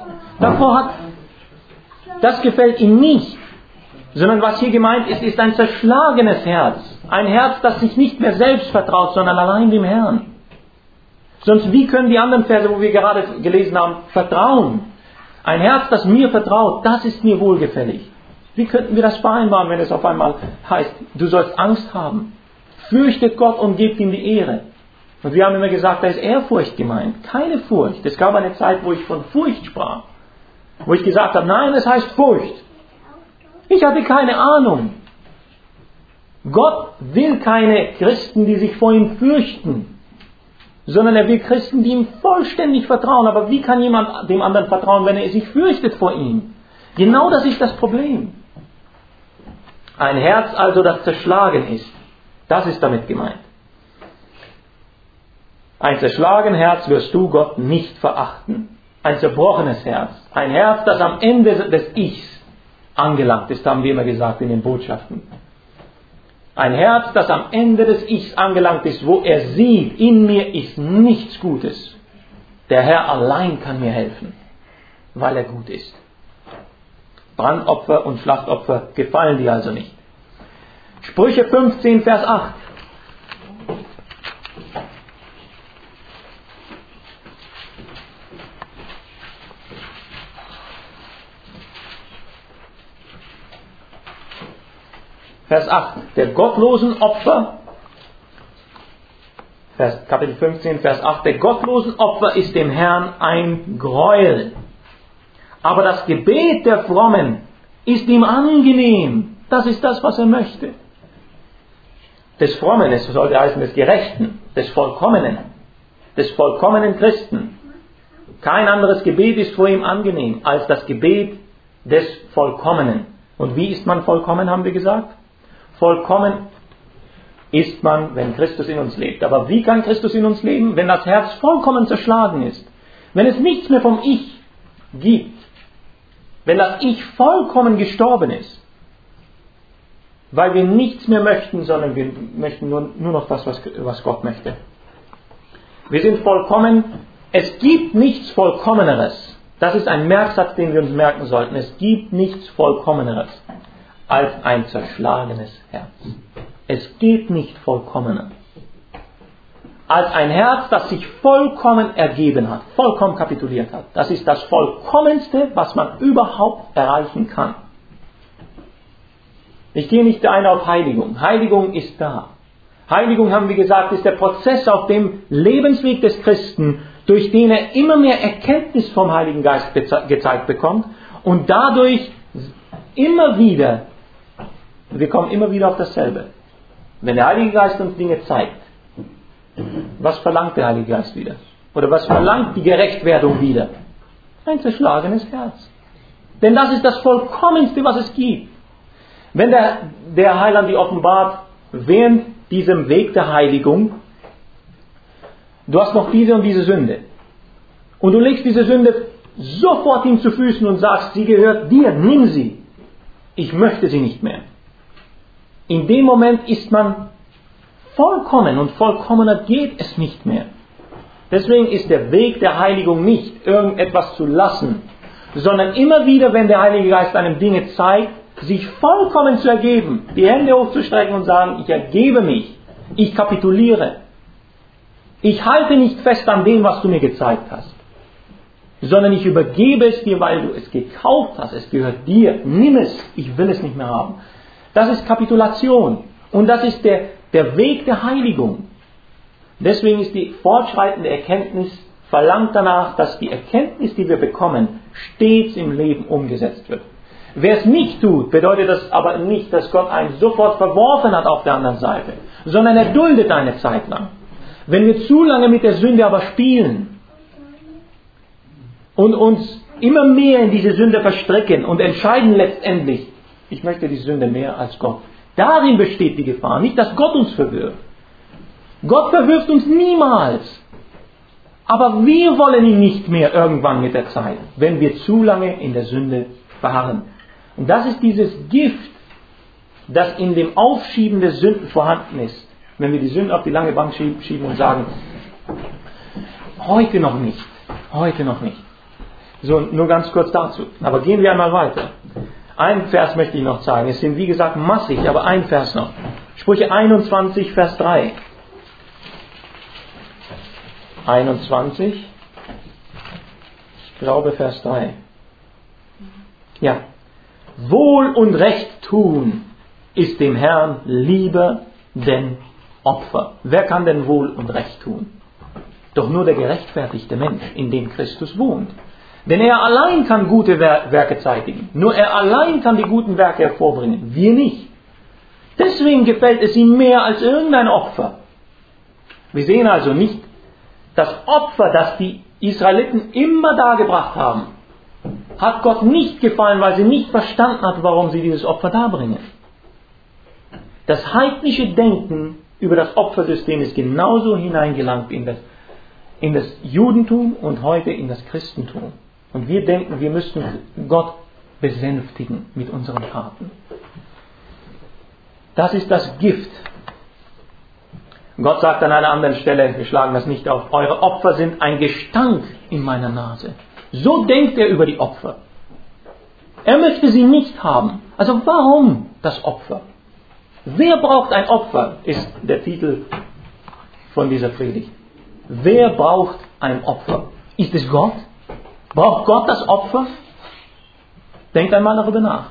Das gefällt ihm nicht. Sondern was hier gemeint ist, ist ein zerschlagenes Herz. Ein Herz, das sich nicht mehr selbst vertraut, sondern allein dem Herrn. Sonst wie können die anderen Verse, wo wir gerade gelesen haben, vertrauen? Ein Herz, das mir vertraut, das ist mir wohlgefällig. Wie könnten wir das vereinbaren, wenn es auf einmal heißt, du sollst Angst haben? Fürchtet Gott und gebt ihm die Ehre. Und wir haben immer gesagt, da ist Ehrfurcht gemeint, keine Furcht. Es gab eine Zeit, wo ich von Furcht sprach. Wo ich gesagt habe, nein, es heißt Furcht. Ich hatte keine Ahnung. Gott will keine Christen, die sich vor ihm fürchten, sondern er will Christen, die ihm vollständig vertrauen. Aber wie kann jemand dem anderen vertrauen, wenn er sich fürchtet vor ihm? Genau das ist das Problem. Ein Herz also, das zerschlagen ist, das ist damit gemeint. Ein zerschlagenes Herz wirst du Gott nicht verachten. Ein zerbrochenes Herz. Ein Herz, das am Ende des Ichs angelangt ist, haben wir immer gesagt in den Botschaften. Ein Herz, das am Ende des Ichs angelangt ist, wo er sieht, in mir ist nichts Gutes. Der Herr allein kann mir helfen, weil er gut ist. Brandopfer und Schlachtopfer gefallen dir also nicht. Sprüche 15, Vers 8. Vers 8. Der gottlosen Opfer, Kapitel 15, Vers 8. Der gottlosen Opfer ist dem Herrn ein Gräuel. Aber das Gebet der Frommen ist ihm angenehm. Das ist das, was er möchte. Des Frommen, es sollte heißen des Gerechten, des vollkommenen Christen. Kein anderes Gebet ist vor ihm angenehm als das Gebet des Vollkommenen. Und wie ist man vollkommen, haben wir gesagt? Vollkommen ist man, wenn Christus in uns lebt. Aber wie kann Christus in uns leben? Wenn das Herz vollkommen zerschlagen ist. Wenn es nichts mehr vom Ich gibt. Wenn das Ich vollkommen gestorben ist. Weil wir nichts mehr möchten, sondern wir möchten nur noch das, was Gott möchte. Wir sind vollkommen. Es gibt nichts Vollkommeneres. Das ist ein Merksatz, den wir uns merken sollten. Es gibt nichts Vollkommeneres als ein zerschlagenes Herz. Es geht nicht vollkommener. Als ein Herz, das sich vollkommen ergeben hat, vollkommen kapituliert hat. Das ist das Vollkommenste, was man überhaupt erreichen kann. Ich gehe nicht ein auf Heiligung. Heiligung ist da. Heiligung, haben wir gesagt, ist der Prozess auf dem Lebensweg des Christen, durch den er immer mehr Erkenntnis vom Heiligen Geist gezeigt bekommt und dadurch immer wieder, wir kommen immer wieder auf dasselbe. Wenn der Heilige Geist uns Dinge zeigt, was verlangt der Heilige Geist wieder? Oder was verlangt die Gerechtwerdung wieder? Ein zerschlagenes Herz. Denn das ist das Vollkommenste, was es gibt. Wenn der Heiland dir offenbart, während diesem Weg der Heiligung, du hast noch diese und diese Sünde. Und du legst diese Sünde sofort ihm zu Füßen und sagst, sie gehört dir, nimm sie. Ich möchte sie nicht mehr. In dem Moment ist man vollkommen und vollkommener geht es nicht mehr. Deswegen ist der Weg der Heiligung nicht, irgendetwas zu lassen, sondern immer wieder, wenn der Heilige Geist einem Dinge zeigt, sich vollkommen zu ergeben, die Hände hochzustrecken und sagen, ich ergebe mich, ich kapituliere. Ich halte nicht fest an dem, was du mir gezeigt hast, sondern ich übergebe es dir, weil du es gekauft hast, es gehört dir, nimm es, ich will es nicht mehr haben. Das ist Kapitulation und das ist der Weg der Heiligung. Deswegen ist die fortschreitende Erkenntnis verlangt danach, dass die Erkenntnis, die wir bekommen, stets im Leben umgesetzt wird. Wer es nicht tut, bedeutet das aber nicht, dass Gott einen sofort verworfen hat auf der anderen Seite, sondern er duldet eine Zeit lang. Wenn wir zu lange mit der Sünde aber spielen und uns immer mehr in diese Sünde verstricken und entscheiden letztendlich, ich möchte die Sünde mehr als Gott. Darin besteht die Gefahr, nicht, dass Gott uns verwirft. Gott verwirft uns niemals. Aber wir wollen ihn nicht mehr irgendwann mit der Zeit, wenn wir zu lange in der Sünde verharren. Und das ist dieses Gift, das in dem Aufschieben der Sünden vorhanden ist. Wenn wir die Sünden auf die lange Bank schieben und sagen, Heute noch nicht. Heute noch nicht. So, nur ganz kurz dazu. Aber gehen wir einmal weiter. Ein Vers möchte ich noch zeigen. Es sind wie gesagt massig, aber ein Vers noch. Sprüche 21, Vers 3. 21, ich glaube Vers 3. Ja. Wohl und Recht tun ist dem Herrn lieber denn Opfer. Wer kann denn Wohl und Recht tun? Doch nur der gerechtfertigte Mensch, in dem Christus wohnt. Denn er allein kann gute Werke zeitigen. Nur er allein kann die guten Werke hervorbringen. Wir nicht. Deswegen gefällt es ihm mehr als irgendein Opfer. Wir sehen also nicht das Opfer, das die Israeliten immer dargebracht haben, hat Gott nicht gefallen, weil sie nicht verstanden hat, warum sie dieses Opfer darbringen. Das heidnische Denken über das Opfersystem ist genauso hineingelangt in das Judentum und heute in das Christentum. Und wir denken, wir müssten Gott besänftigen mit unseren Taten. Das ist das Gift. Gott sagt an einer anderen Stelle, wir schlagen das nicht auf, eure Opfer sind ein Gestank in meiner Nase. So denkt er über die Opfer. Er möchte sie nicht haben. Also warum das Opfer? Wer braucht ein Opfer, ist der Titel von dieser Predigt. Wer braucht ein Opfer? Ist es Gott? Braucht Gott das Opfer? Denkt einmal darüber nach.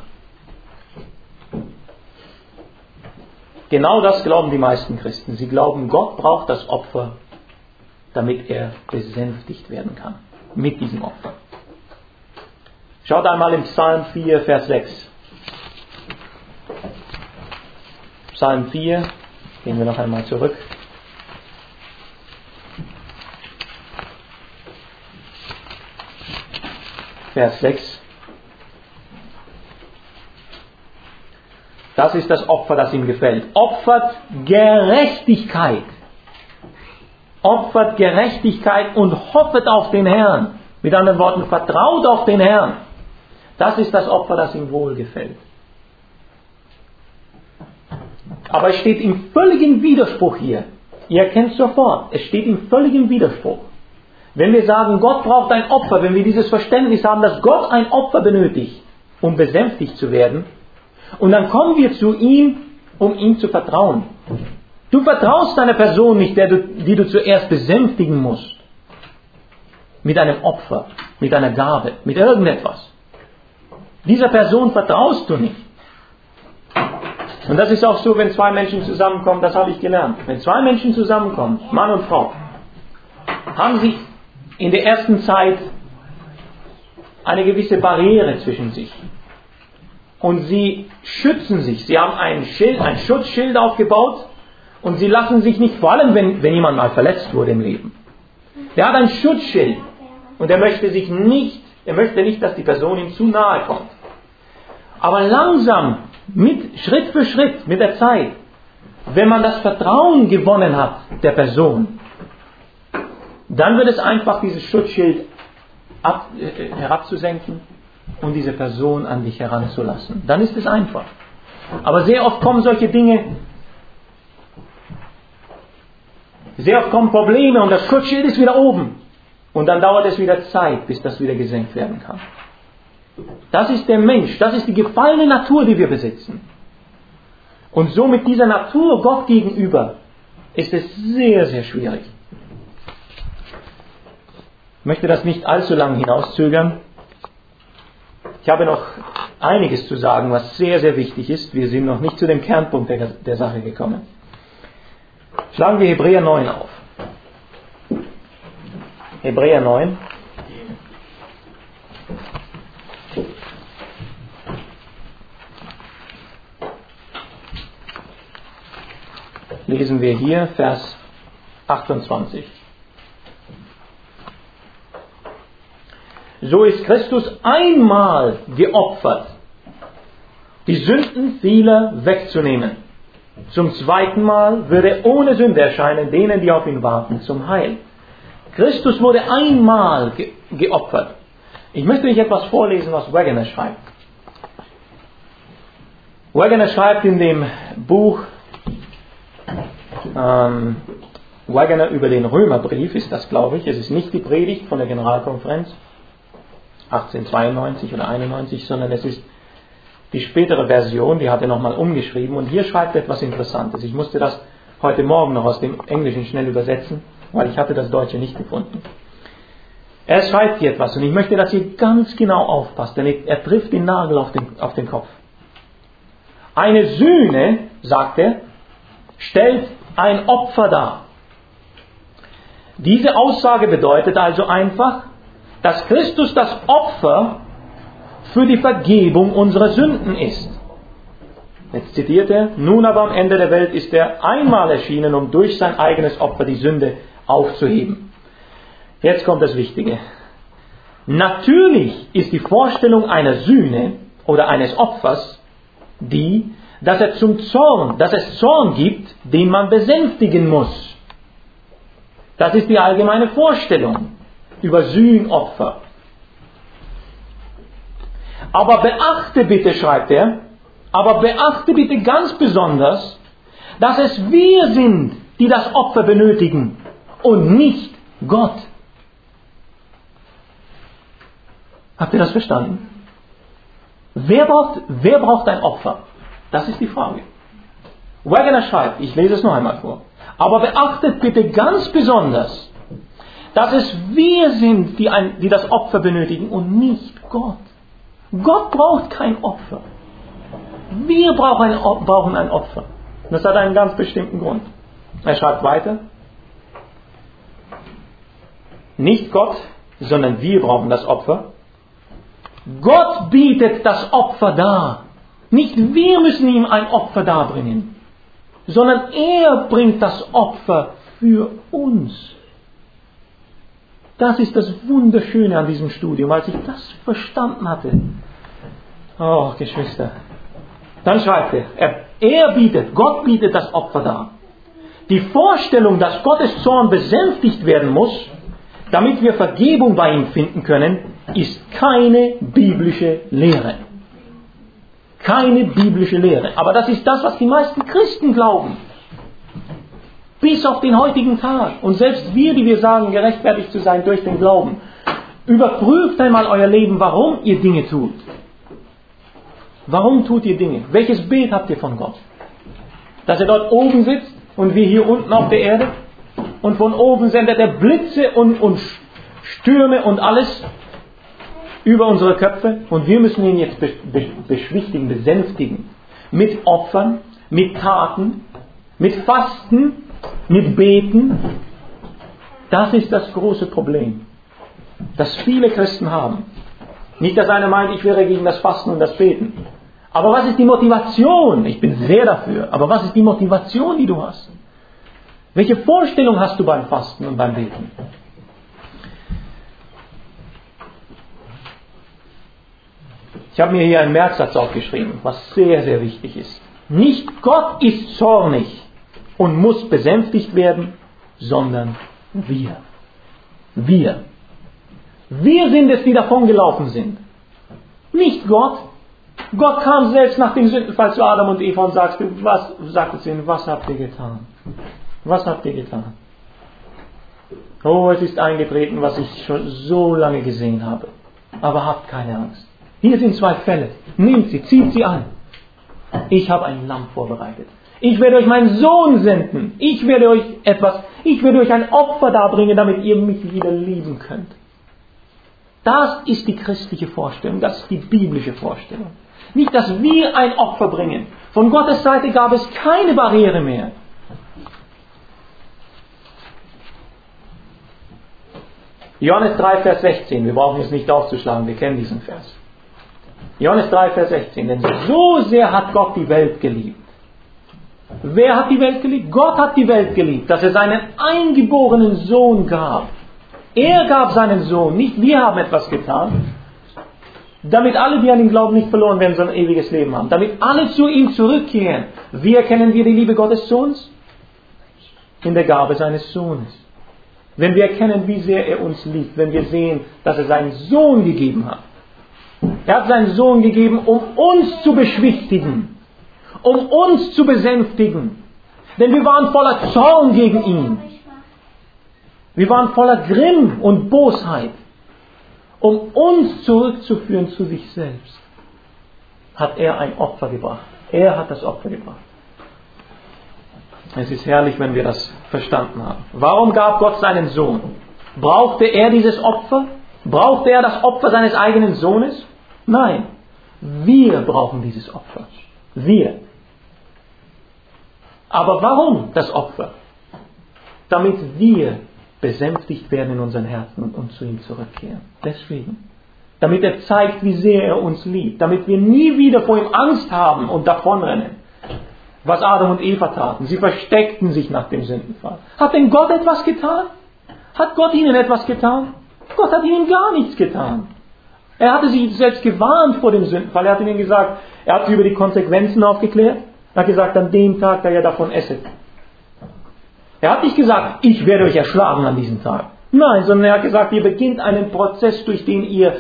Genau das glauben die meisten Christen. Sie glauben, Gott braucht das Opfer, damit er besänftigt werden kann. Mit diesem Opfer. Schaut einmal im Psalm 4, Vers 6. Psalm 4, gehen wir noch einmal zurück. Vers 6. Das ist das Opfer, das ihm gefällt. Opfert Gerechtigkeit. Opfert Gerechtigkeit und hoffet auf den Herrn. Mit anderen Worten, vertraut auf den Herrn. Das ist das Opfer, das ihm wohlgefällt. Aber es steht im völligen Widerspruch hier. Ihr erkennt es sofort. Es steht im völligen Widerspruch. Wenn wir sagen, Gott braucht ein Opfer, wenn wir dieses Verständnis haben, dass Gott ein Opfer benötigt, um besänftigt zu werden, und dann kommen wir zu ihm, um ihm zu vertrauen. Du vertraust einer Person nicht, die du zuerst besänftigen musst. Mit einem Opfer, mit einer Gabe, mit irgendetwas. Dieser Person vertraust du nicht. Und das ist auch so, wenn zwei Menschen zusammenkommen, das habe ich gelernt. Wenn zwei Menschen zusammenkommen, Mann und Frau, haben sie in der ersten Zeit eine gewisse Barriere zwischen sich. Und sie schützen sich. Sie haben ein Schutzschild aufgebaut und sie lassen sich nicht, vor allem wenn jemand mal verletzt wurde im Leben. Der hat ein Schutzschild und er möchte nicht, dass die Person ihm zu nahe kommt. Aber langsam, Schritt für Schritt, mit der Zeit, wenn man das Vertrauen gewonnen hat der Person, dann wird es einfach, dieses Schutzschild herabzusenken und diese Person an dich heranzulassen. Dann ist es einfach. Aber sehr oft kommen solche Dinge, sehr oft kommen Probleme und das Schutzschild ist wieder oben. Und dann dauert es wieder Zeit, bis das wieder gesenkt werden kann. Das ist der Mensch, das ist die gefallene Natur, die wir besitzen. Und so mit dieser Natur Gott gegenüber ist es sehr, sehr schwierig. Ich möchte das nicht allzu lange hinauszögern. Ich habe noch einiges zu sagen, was sehr, sehr wichtig ist. Wir sind noch nicht zu dem Kernpunkt der Sache gekommen. Schlagen wir Hebräer 9 auf. Hebräer 9. Lesen wir hier Vers 28. So ist Christus einmal geopfert, die Sünden vieler wegzunehmen. Zum zweiten Mal würde er ohne Sünde erscheinen, denen, die auf ihn warten, zum Heil. Christus wurde einmal geopfert. Ich möchte euch etwas vorlesen, was Wegener schreibt. Wegener schreibt in dem Buch Waggoner über den Römerbrief ist das, glaube ich. Es ist nicht die Predigt von der Generalkonferenz 1892 oder 91, sondern es ist die spätere Version, die hat er nochmal umgeschrieben. Und hier schreibt er etwas Interessantes. Ich musste das heute Morgen noch aus dem Englischen schnell übersetzen, weil ich hatte das Deutsche nicht gefunden. Er schreibt hier etwas und ich möchte, dass ihr ganz genau aufpasst, denn er trifft den Nagel auf den Kopf. Eine Sühne, sagt er, stellt ein Opfer dar. Diese Aussage bedeutet also einfach, dass Christus das Opfer für die Vergebung unserer Sünden ist. Jetzt zitiert er, nun aber am Ende der Welt ist er einmal erschienen, um durch sein eigenes Opfer die Sünde aufzuheben. Jetzt kommt das Wichtige. Natürlich ist die Vorstellung einer Sühne oder eines Opfers die, dass es Zorn gibt, den man besänftigen muss. Das ist die allgemeine Vorstellung über Sühnopfer. Aber beachte bitte, schreibt er, aber beachte bitte ganz besonders, dass es wir sind, die das Opfer benötigen und nicht Gott. Habt ihr das verstanden? Wer braucht ein Opfer? Das ist die Frage. Waggoner schreibt, ich lese es noch einmal vor, aber beachtet bitte ganz besonders, dass es wir sind, die das Opfer benötigen und nicht Gott. Gott braucht kein Opfer. Wir brauchen ein Opfer. Das hat einen ganz bestimmten Grund. Er schreibt weiter, nicht Gott, sondern wir brauchen das Opfer. Gott bietet das Opfer dar. Nicht wir müssen ihm ein Opfer darbringen, sondern er bringt das Opfer für uns. Das ist das Wunderschöne an diesem Studium, als ich das verstanden hatte. Oh, Geschwister. Dann schreibt Gott bietet das Opfer dar. Die Vorstellung, dass Gottes Zorn besänftigt werden muss, damit wir Vergebung bei ihm finden können, ist keine biblische Lehre. Keine biblische Lehre. Aber das ist das, was die meisten Christen glauben. Bis auf den heutigen Tag. Und selbst wir, die wir sagen, gerechtfertigt zu sein durch den Glauben, überprüft einmal euer Leben, warum ihr Dinge tut. Warum tut ihr Dinge? Welches Bild habt ihr von Gott? Dass er dort oben sitzt und wir hier unten auf der Erde? Und von oben sendet er Blitze und Stürme und alles über unsere Köpfe und wir müssen ihn jetzt beschwichtigen, besänftigen. Mit Opfern, mit Taten, mit Fasten, mit Beten. Das ist das große Problem, das viele Christen haben. Nicht, dass einer meint, ich wäre gegen das Fasten und das Beten. Aber was ist die Motivation? Ich bin sehr dafür. Aber was ist die Motivation, die du hast? Welche Vorstellung hast du beim Fasten und beim Beten? Ich habe mir hier einen Merksatz aufgeschrieben, was sehr, sehr wichtig ist. Nicht Gott ist zornig und muss besänftigt werden, sondern wir. Wir. Wir sind es, die davongelaufen sind. Nicht Gott. Gott kam selbst nach dem Sündenfall zu Adam und Eva und sagte zu ihnen, was habt ihr getan? Was habt ihr getan? Oh, es ist eingetreten, was ich schon so lange gesehen habe. Aber habt keine Angst. Hier sind 2 Felle. Nehmt sie, zieht sie an. Ich habe ein Lamm vorbereitet. Ich werde euch meinen Sohn senden. Ich werde euch ein Opfer darbringen, damit ihr mich wieder lieben könnt. Das ist die christliche Vorstellung. Das ist die biblische Vorstellung. Nicht, dass wir ein Opfer bringen. Von Gottes Seite gab es keine Barriere mehr. Johannes 3, Vers 16. Wir brauchen es nicht aufzuschlagen. Wir kennen diesen Vers. Johannes 3, Vers 16. Denn so sehr hat Gott die Welt geliebt. Wer hat die Welt geliebt? Gott hat die Welt geliebt, dass er seinen eingeborenen Sohn gab. Er gab seinen Sohn, nicht wir haben etwas getan, damit alle, die an ihn glauben, nicht verloren werden, sondern ewiges Leben haben. Damit alle zu ihm zurückkehren. Wie erkennen wir die Liebe Gottes zu uns? In der Gabe seines Sohnes. Wenn wir erkennen, wie sehr er uns liebt, wenn wir sehen, dass er seinen Sohn gegeben hat. Er hat seinen Sohn gegeben, um uns zu beschwichtigen, um uns zu besänftigen. Denn wir waren voller Zorn gegen ihn. Wir waren voller Grimm und Bosheit. Um uns zurückzuführen zu sich selbst, hat er ein Opfer gebracht. Er hat das Opfer gebracht. Es ist herrlich, wenn wir das verstanden haben. Warum gab Gott seinen Sohn? Brauchte er dieses Opfer? Brauchte er das Opfer seines eigenen Sohnes? Nein. Wir brauchen dieses Opfer. Wir. Aber warum das Opfer? Damit wir besänftigt werden in unseren Herzen und zu ihm zurückkehren. Deswegen. Damit er zeigt, wie sehr er uns liebt. Damit wir nie wieder vor ihm Angst haben und davonrennen. Was Adam und Eva taten. Sie versteckten sich nach dem Sündenfall. Hat denn Gott etwas getan? Hat Gott ihnen etwas getan? Gott hat ihnen gar nichts getan. Er hatte sie selbst gewarnt vor dem Sündenfall. Er hat ihnen gesagt, er hat sie über die Konsequenzen aufgeklärt. Er hat gesagt, an dem Tag, da ihr davon esset. Er hat nicht gesagt, ich werde euch erschlagen an diesem Tag. Nein, sondern er hat gesagt, ihr beginnt einen Prozess, durch den ihr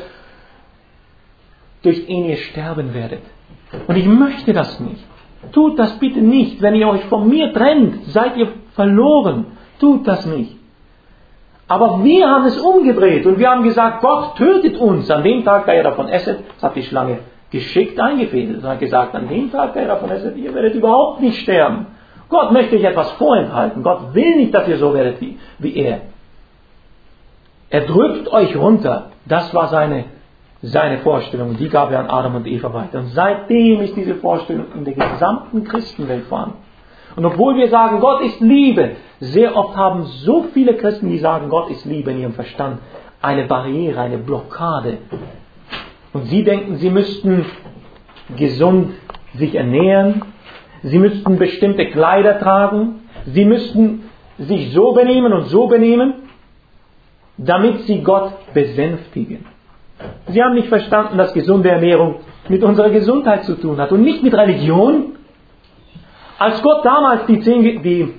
sterben werdet. Und ich möchte das nicht. Tut das bitte nicht. Wenn ihr euch von mir trennt, seid ihr verloren. Tut das nicht. Aber wir haben es umgedreht und wir haben gesagt, Gott tötet uns an dem Tag, da ihr davon esset. Das hat die Schlange geschickt eingefädelt. Er hat gesagt, an dem Tag, da ihr davon esset, ihr werdet überhaupt nicht sterben. Gott möchte euch etwas vorenthalten. Gott will nicht, dass ihr so werdet wie er. Er drückt euch runter. Das war seine Vorstellung. Die gab er an Adam und Eva weiter. Und seitdem ist diese Vorstellung in der gesamten Christenwelt vorhanden. Und obwohl wir sagen, Gott ist Liebe, sehr oft haben so viele Christen, die sagen, Gott ist Liebe in ihrem Verstand, eine Barriere, eine Blockade. Und sie denken, sie müssten gesund sich ernähren, sie müssten bestimmte Kleider tragen, sie müssten sich so benehmen und so benehmen, damit sie Gott besänftigen. Sie haben nicht verstanden, dass gesunde Ernährung mit unserer Gesundheit zu tun hat und nicht mit Religion. Als Gott damals die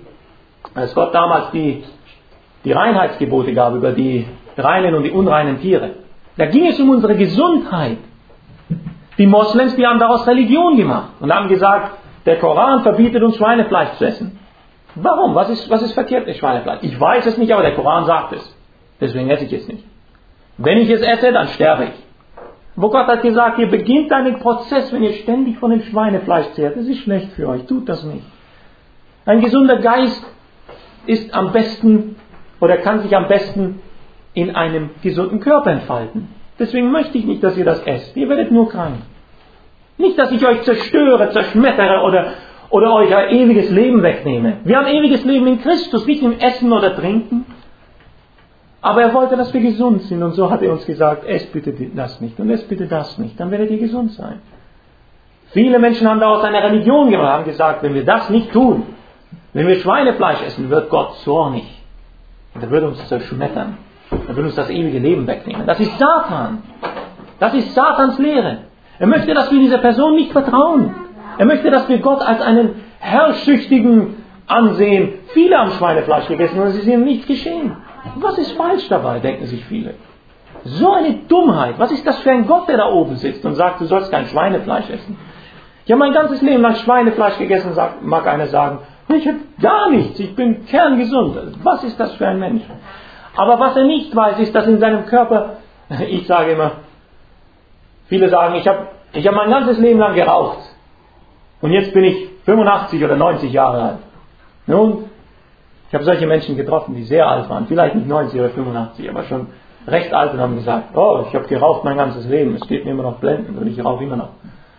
Reinheitsgebote gab über die reinen und die unreinen Tiere, da ging es um unsere Gesundheit. Die Moslems, die haben daraus Religion gemacht und haben gesagt, der Koran verbietet uns Schweinefleisch zu essen. Warum? Was ist verkehrt mit Schweinefleisch? Ich weiß es nicht, aber der Koran sagt es. Deswegen esse ich es nicht. Wenn ich es esse, dann sterbe ich. Wo Gott hat gesagt, ihr beginnt einen Prozess, wenn ihr ständig von dem Schweinefleisch zehrt. Das ist schlecht für euch, tut das nicht. Ein gesunder Geist ist am besten oder kann sich am besten in einem gesunden Körper entfalten. Deswegen möchte ich nicht, dass ihr das esst. Ihr werdet nur krank. Nicht, dass ich euch zerstöre, zerschmettere oder euch ein ewiges Leben wegnehme. Wir haben ewiges Leben in Christus, nicht im Essen oder Trinken. Aber er wollte, dass wir gesund sind und so hat er uns gesagt, esst bitte das nicht und esst bitte das nicht, dann werdet ihr gesund sein. Viele Menschen haben daraus eine Religion gemacht, haben gesagt, wenn wir das nicht tun, wenn wir Schweinefleisch essen, wird Gott zornig. Und er wird uns zerschmettern. Er wird uns das ewige Leben wegnehmen. Das ist Satan. Das ist Satans Lehre. Er möchte, dass wir dieser Person nicht vertrauen. Er möchte, dass wir Gott als einen Herrschsüchtigen ansehen. Viele haben Schweinefleisch gegessen und es ist ihnen nichts geschehen. Was ist falsch dabei, denken sich viele. So eine Dummheit. Was ist das für ein Gott, der da oben sitzt und sagt, du sollst kein Schweinefleisch essen? Ich habe mein ganzes Leben lang Schweinefleisch gegessen, mag einer sagen, ich habe gar nichts, ich bin kerngesund. Was ist das für ein Mensch? Aber was er nicht weiß, ist, dass in seinem Körper, ich sage immer, viele sagen, ich habe mein ganzes Leben lang geraucht. Und jetzt bin ich 85 oder 90 Jahre alt. Nun, ich habe solche Menschen getroffen, die sehr alt waren, vielleicht nicht 90 oder 85, aber schon recht alt und haben gesagt, oh, ich habe geraucht mein ganzes Leben, es geht mir immer noch blendend und ich rauche immer noch.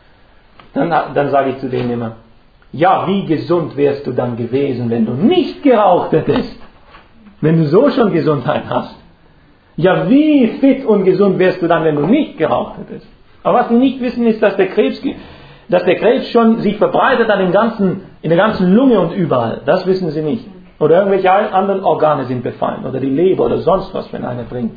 Dann sage ich zu denen immer, ja, wie gesund wärst du dann gewesen, wenn du nicht geraucht hättest? Wenn du so schon Gesundheit hast. Ja, wie fit und gesund wärst du dann, wenn du nicht geraucht hättest? Aber was sie nicht wissen, ist, dass der Krebs schon sich verbreitet in der ganzen Lunge und überall. Das wissen sie nicht. Oder irgendwelche anderen Organe sind befallen. Oder die Leber oder sonst was, wenn einer trinkt.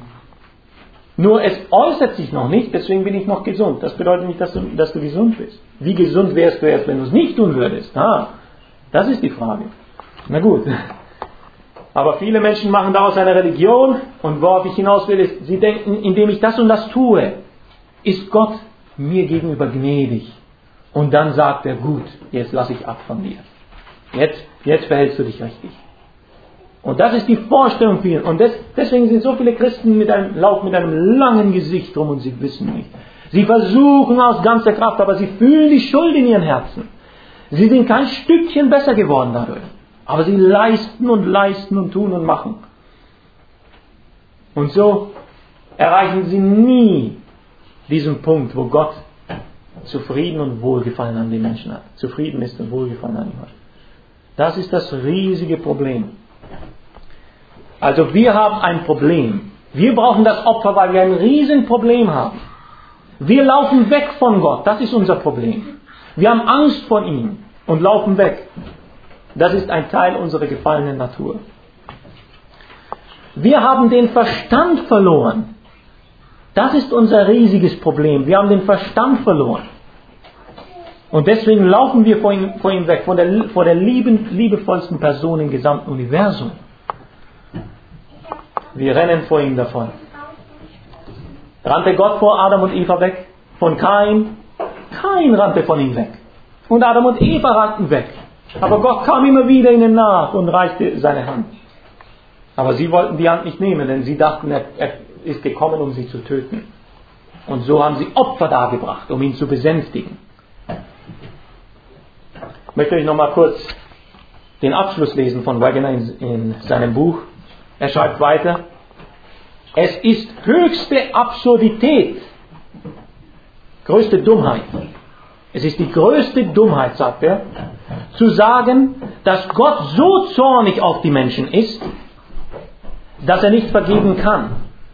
Nur es äußert sich noch nicht, deswegen bin ich noch gesund. Das bedeutet nicht, dass du gesund bist. Wie gesund wärst du erst, wenn du es nicht tun würdest? Das ist die Frage. Na gut. Aber viele Menschen machen daraus eine Religion und worauf ich hinaus will, ist, sie denken, indem ich das und das tue, ist Gott mir gegenüber gnädig. Und dann sagt er, gut, jetzt lasse ich ab von dir. Jetzt verhältst du dich richtig. Und das ist die Vorstellung vielen. Und deswegen sind so viele Christen laufen mit einem langen Gesicht rum und sie wissen nicht. Sie versuchen aus ganzer Kraft, aber sie fühlen die Schuld in ihren Herzen. Sie sind kein Stückchen besser geworden dadurch. Aber sie leisten und tun und machen. Und so erreichen sie nie diesen Punkt, wo Gott zufrieden und Wohlgefallen an den Menschen hat. Zufrieden ist und Wohlgefallen an ihm hat. Das ist das riesige Problem. Also wir haben ein Problem. Wir brauchen das Opfer, weil wir ein Riesenproblem haben. Wir laufen weg von Gott. Das ist unser Problem. Wir haben Angst vor ihm und laufen weg. Das ist ein Teil unserer gefallenen Natur. Wir haben den Verstand verloren. Das ist unser riesiges Problem. Wir haben den Verstand verloren. Und deswegen laufen wir vor ihm weg, vor der liebevollsten Person im gesamten Universum. Wir rennen vor ihm davon. Rannte Gott vor Adam und Eva weg? Von Kain? Kain rannte von ihm weg. Und Adam und Eva rannten weg. Aber Gott kam immer wieder ihnen nach und reichte seine Hand. Aber sie wollten die Hand nicht nehmen, denn sie dachten, er ist gekommen, um sie zu töten. Und so haben sie Opfer dargebracht, um ihn zu besänftigen. Ich möchte euch nochmal kurz den Abschluss lesen von Waggoner in seinem Buch. Er schreibt weiter: Es ist höchste Absurdität, größte Dummheit. Es ist die größte Dummheit, sagt er, zu sagen, dass Gott so zornig auf die Menschen ist, dass er nicht vergeben kann.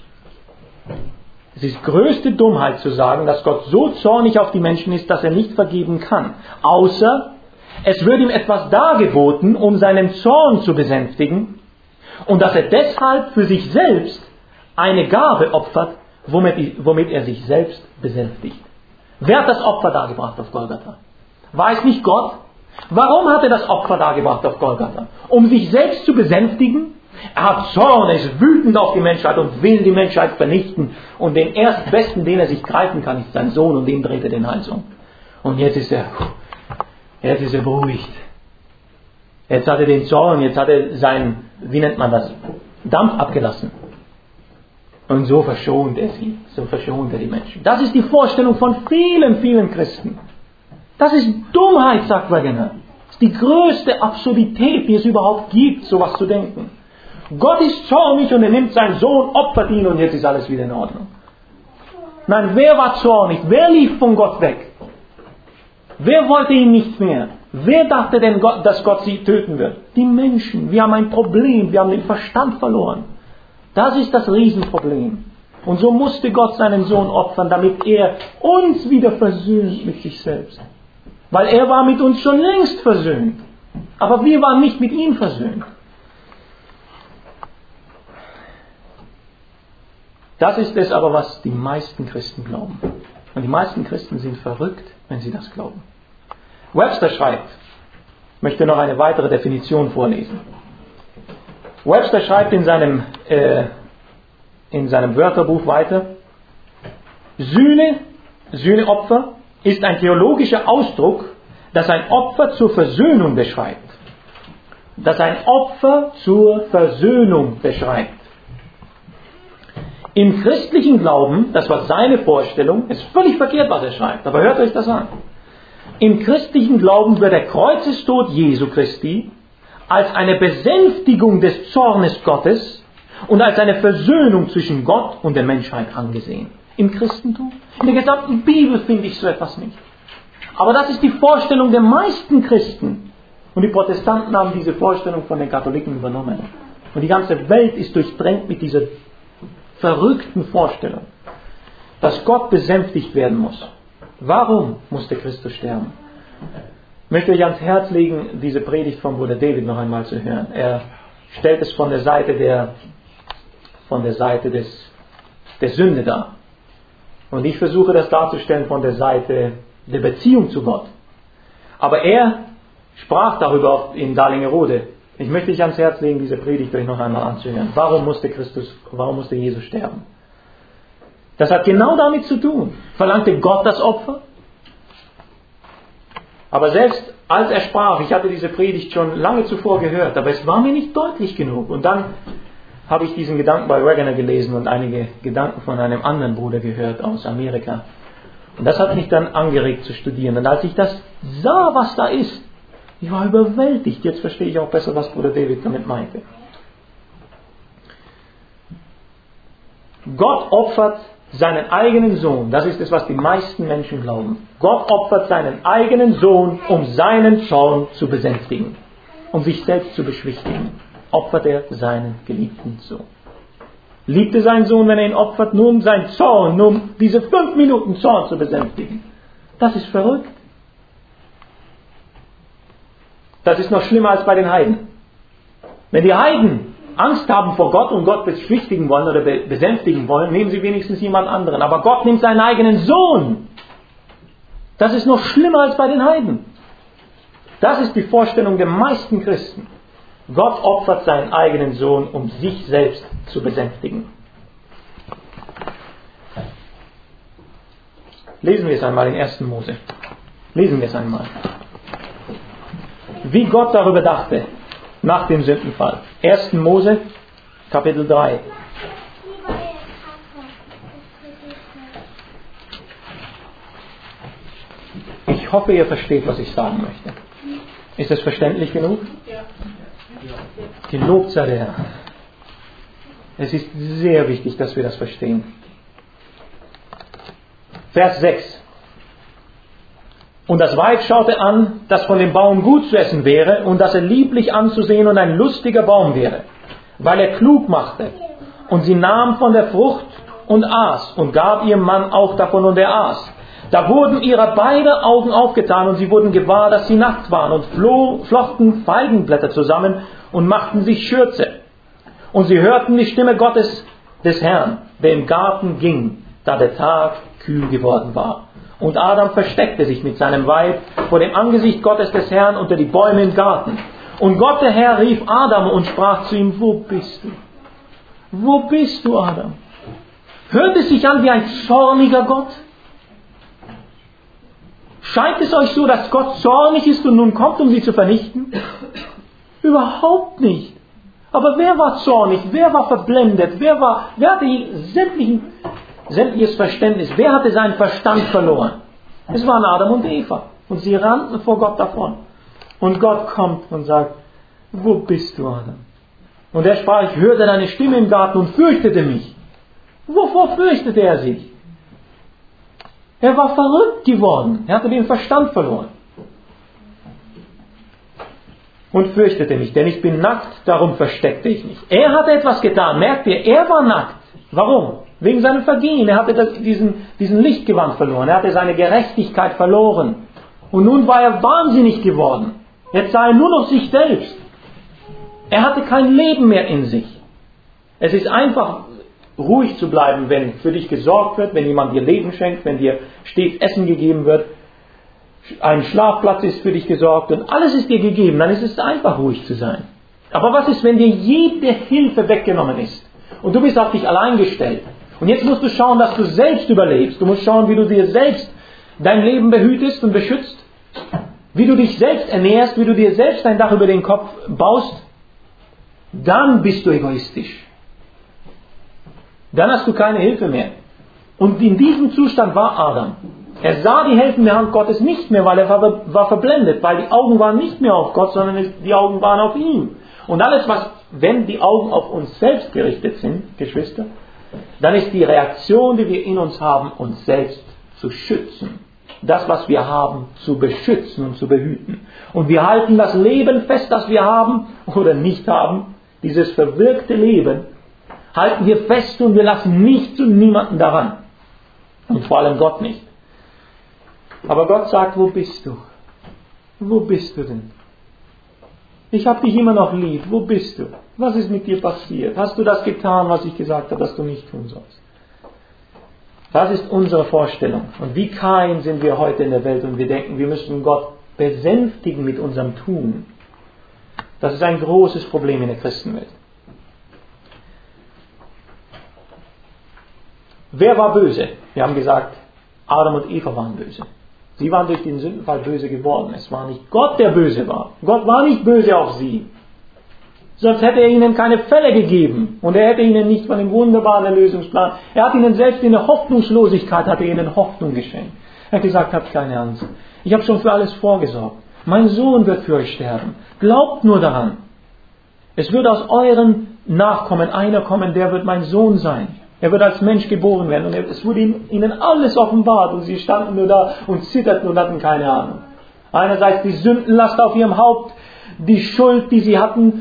Es ist größte Dummheit zu sagen, dass Gott so zornig auf die Menschen ist, dass er nicht vergeben kann. Außer es wird ihm etwas dargeboten, um seinen Zorn zu besänftigen, und dass er deshalb für sich selbst eine Gabe opfert, womit er sich selbst besänftigt. Wer hat das Opfer dargebracht auf Golgatha? War es nicht Gott? Warum hat er das Opfer dargebracht auf Golgatha? Um sich selbst zu besänftigen? Er hat Zorn, er ist wütend auf die Menschheit und will die Menschheit vernichten. Und den erstbesten, den er sich greifen kann, ist sein Sohn, und dem dreht er den Hals um. Und jetzt ist er beruhigt. Jetzt hat er den Zorn, jetzt hat er seinen, wie nennt man das, Dampf abgelassen. Und so verschont er sie, so verschont er die Menschen. Das ist die Vorstellung von vielen, vielen Christen. Das ist Dummheit, sagt Waggoner. Das ist die größte Absurdität, die es überhaupt gibt, sowas zu denken. Gott ist zornig und er nimmt seinen Sohn, opfert ihn und jetzt ist alles wieder in Ordnung. Nein, wer war zornig? Wer lief von Gott weg? Wer wollte ihn nicht mehr? Wer dachte denn, dass Gott sie töten wird? Die Menschen. Wir haben ein Problem, wir haben den Verstand verloren. Das ist das Riesenproblem. Und so musste Gott seinen Sohn opfern, damit er uns wieder versöhnt mit sich selbst. Weil er war mit uns schon längst versöhnt. Aber wir waren nicht mit ihm versöhnt. Das ist es aber, was die meisten Christen glauben. Und die meisten Christen sind verrückt, wenn sie das glauben. Webster schreibt, ich möchte noch eine weitere Definition vorlesen. Webster schreibt in seinem Wörterbuch weiter: Sühneopfer ist ein theologischer Ausdruck, das ein Opfer zur Versöhnung beschreibt. Das ein Opfer zur Versöhnung beschreibt. Im christlichen Glauben, das war seine Vorstellung, ist völlig verkehrt, was er schreibt, aber hört euch das an. Im christlichen Glauben wird der Kreuzestod Jesu Christi als eine Besänftigung des Zornes Gottes und als eine Versöhnung zwischen Gott und der Menschheit angesehen. Im Christentum? In der gesamten Bibel finde ich so etwas nicht. Aber das ist die Vorstellung der meisten Christen. Und die Protestanten haben diese Vorstellung von den Katholiken übernommen. Und die ganze Welt ist durchdrängt mit dieser verrückten Vorstellung, dass Gott besänftigt werden muss. Warum musste Christus sterben? Ich möchte euch ans Herz legen, diese Predigt von Bruder David noch einmal zu hören. Er stellt es von der Seite der Sünde dar. Und ich versuche das darzustellen von der Seite der Beziehung zu Gott. Aber er sprach darüber in Dalingerode. Ich möchte euch ans Herz legen, diese Predigt euch noch einmal anzuhören. Warum musste Jesus sterben? Das hat genau damit zu tun. Verlangte Gott das Opfer? Aber selbst als er sprach, ich hatte diese Predigt schon lange zuvor gehört, aber es war mir nicht deutlich genug. Und dann habe ich diesen Gedanken bei Wegener gelesen und einige Gedanken von einem anderen Bruder gehört aus Amerika. Und das hat mich dann angeregt zu studieren. Und als ich das sah, was da ist, ich war überwältigt. Jetzt verstehe ich auch besser, was Bruder David damit meinte. Gott opfert seinen eigenen Sohn. Das ist es, was die meisten Menschen glauben. Gott opfert seinen eigenen Sohn, um seinen Zorn zu besänftigen, um sich selbst zu beschwichtigen. Opfert er seinen geliebten Sohn. Liebte seinen Sohn, wenn er ihn opfert, nur um seinen Zorn, nur um diese 5 Minuten Zorn zu besänftigen. Das ist verrückt. Das ist noch schlimmer als bei den Heiden. Wenn die Heiden Angst haben vor Gott und Gott beschwichtigen wollen oder besänftigen wollen, nehmen sie wenigstens jemand anderen. Aber Gott nimmt seinen eigenen Sohn. Das ist noch schlimmer als bei den Heiden. Das ist die Vorstellung der meisten Christen. Gott opfert seinen eigenen Sohn, um sich selbst zu besänftigen. Lesen wir es einmal in 1. Mose. Lesen wir es einmal. Wie Gott darüber dachte, nach dem Sündenfall. 1. Mose, Kapitel 3. Ich hoffe, ihr versteht, was ich sagen möchte. Ist das verständlich genug? Ja. Gelobt sei der Herr. Es ist sehr wichtig, dass wir das verstehen. Vers 6. Und das Weib schaute an, dass von dem Baum gut zu essen wäre und dass er lieblich anzusehen und ein lustiger Baum wäre, weil er klug machte. Und sie nahm von der Frucht und aß und gab ihrem Mann auch davon und er aß. Da wurden ihrer beide Augen aufgetan und sie wurden gewahr, dass sie nackt waren und flochten Feigenblätter zusammen und machten sich Schürze. Und sie hörten die Stimme Gottes des Herrn, der im Garten ging, da der Tag kühl geworden war. Und Adam versteckte sich mit seinem Weib vor dem Angesicht Gottes des Herrn unter die Bäume im Garten. Und Gott der Herr rief Adam und sprach zu ihm, wo bist du? Wo bist du, Adam? Hört es sich an wie ein zorniger Gott? Scheint es euch so, dass Gott zornig ist und nun kommt, um sie zu vernichten? Überhaupt nicht. Aber wer war zornig? Wer war verblendet? Wer hatte sämtliches Verständnis? Wer hatte seinen Verstand verloren? Es waren Adam und Eva. Und sie rannten vor Gott davon. Und Gott kommt und sagt, wo bist du, Adam? Und er sprach, ich hörte deine Stimme im Garten und fürchtete mich. Wovor fürchtete er sich? Er war verrückt geworden. Er hatte den Verstand verloren. Und fürchtete mich, denn ich bin nackt, darum versteckte ich mich. Er hatte etwas getan. Merkt ihr, er war nackt. Warum? Wegen seinem Vergehen. Er hatte diesen Lichtgewand verloren. Er hatte seine Gerechtigkeit verloren. Und nun war er wahnsinnig geworden. Jetzt sah er nur noch sich selbst. Er hatte kein Leben mehr in sich. Es ist einfach ruhig zu bleiben, wenn für dich gesorgt wird, wenn jemand dir Leben schenkt, wenn dir stets Essen gegeben wird, ein Schlafplatz ist für dich gesorgt und alles ist dir gegeben, dann ist es einfach ruhig zu sein. Aber was ist, wenn dir jede Hilfe weggenommen ist und du bist auf dich allein gestellt? Und jetzt musst du schauen, dass du selbst überlebst. Du musst schauen, wie du dir selbst dein Leben behütest und beschützt, wie du dich selbst ernährst, wie du dir selbst ein Dach über den Kopf baust. Dann bist du egoistisch. Dann hast du keine Hilfe mehr. Und in diesem Zustand war Adam. Er sah die helfende Hand Gottes nicht mehr, weil er war verblendet, weil die Augen waren nicht mehr auf Gott, sondern die Augen waren auf ihn. Und alles, wenn die Augen auf uns selbst gerichtet sind, Geschwister, dann ist die Reaktion, die wir in uns haben, uns selbst zu schützen. Das, was wir haben, zu beschützen und zu behüten. Und wir halten das Leben fest, das wir haben oder nicht haben, dieses verwirkte Leben, halten wir fest und wir lassen nichts und niemanden daran. Und vor allem Gott nicht. Aber Gott sagt, wo bist du? Wo bist du denn? Ich habe dich immer noch lieb. Wo bist du? Was ist mit dir passiert? Hast du das getan, was ich gesagt habe, dass du nicht tun sollst? Das ist unsere Vorstellung. Und wie Kain sind wir heute in der Welt und wir denken, wir müssen Gott besänftigen mit unserem Tun. Das ist ein großes Problem in der Christenwelt. Wer war böse? Wir haben gesagt, Adam und Eva waren böse. Sie waren durch den Sündenfall böse geworden. Es war nicht Gott, der böse war. Gott war nicht böse auf sie. Sonst hätte er ihnen keine Fälle gegeben. Und er hätte ihnen nicht von dem wunderbaren Erlösungsplan. Er hat ihnen selbst in der Hoffnungslosigkeit, hat er ihnen Hoffnung geschenkt. Er hat gesagt, habt keine Angst. Ich habe schon für alles vorgesorgt. Mein Sohn wird für euch sterben. Glaubt nur daran. Es wird aus euren Nachkommen einer kommen, der wird mein Sohn sein. Er wird als Mensch geboren werden. Und es wurde ihnen alles offenbart. Und sie standen nur da und zitterten und hatten keine Ahnung. Einerseits die Sündenlast auf ihrem Haupt, die Schuld, die sie hatten,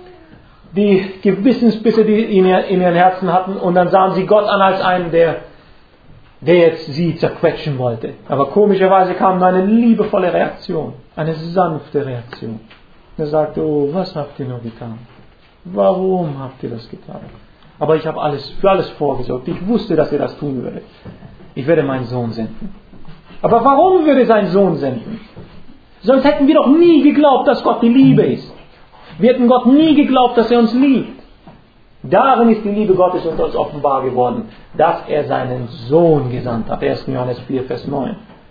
die Gewissensbisse, die in ihren Herzen hatten. Und dann sahen sie Gott an als einen, der jetzt sie zerquetschen wollte. Aber komischerweise kam eine liebevolle Reaktion. Eine sanfte Reaktion. Er sagte, oh, was habt ihr nur getan? Warum habt ihr das getan? Aber ich habe für alles vorgesorgt. Ich wusste, dass ihr das tun würdet. Ich werde meinen Sohn senden. Aber warum würde er seinen Sohn senden? Sonst hätten wir doch nie geglaubt, dass Gott die Liebe ist. Wir hätten Gott nie geglaubt, dass er uns liebt. Darin ist die Liebe Gottes unter uns offenbar geworden, dass er seinen Sohn gesandt hat. 1. Johannes 4, Vers 9.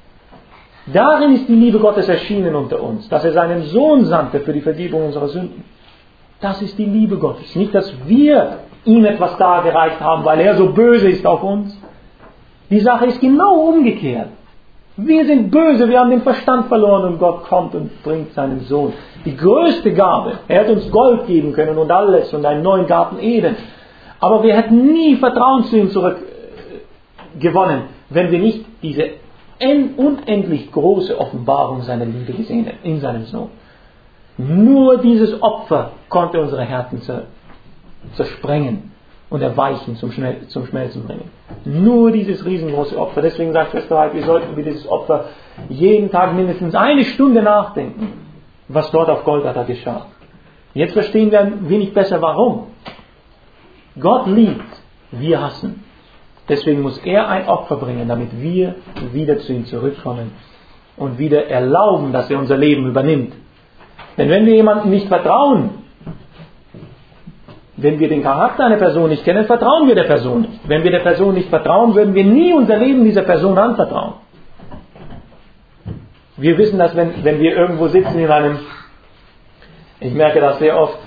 Darin ist die Liebe Gottes erschienen unter uns, dass er seinen Sohn sandte für die Vergebung unserer Sünden. Das ist die Liebe Gottes. Nicht, dass wir ihm etwas dargereicht haben, weil er so böse ist auf uns. Die Sache ist genau umgekehrt. Wir sind böse, wir haben den Verstand verloren und Gott kommt und bringt seinen Sohn. Die größte Gabe. Er hätte uns Gold geben können und alles und einen neuen Garten Eden. Aber wir hätten nie Vertrauen zu ihm zurückgewonnen, wenn wir nicht diese unendlich große Offenbarung seiner Liebe gesehen hätten in seinem Sohn. Nur dieses Opfer konnte unsere Herzen zersprengen und erweichen, zum Schmelzen bringen. Nur dieses riesengroße Opfer. Deswegen sagt Schwester Heid, wir sollten über dieses Opfer jeden Tag mindestens eine Stunde nachdenken, was dort auf Golgatha geschah. Jetzt verstehen wir ein wenig besser, warum. Gott liebt, wir hassen. Deswegen muss er ein Opfer bringen, damit wir wieder zu ihm zurückkommen und wieder erlauben, dass er unser Leben übernimmt. Denn wenn wir jemandem nicht vertrauen, wenn wir den Charakter einer Person nicht kennen, vertrauen wir der Person nicht. Wenn wir der Person nicht vertrauen, würden wir nie unser Leben dieser Person anvertrauen. Wir wissen, dass wenn wir irgendwo sitzen in einem, ich merke das sehr oft,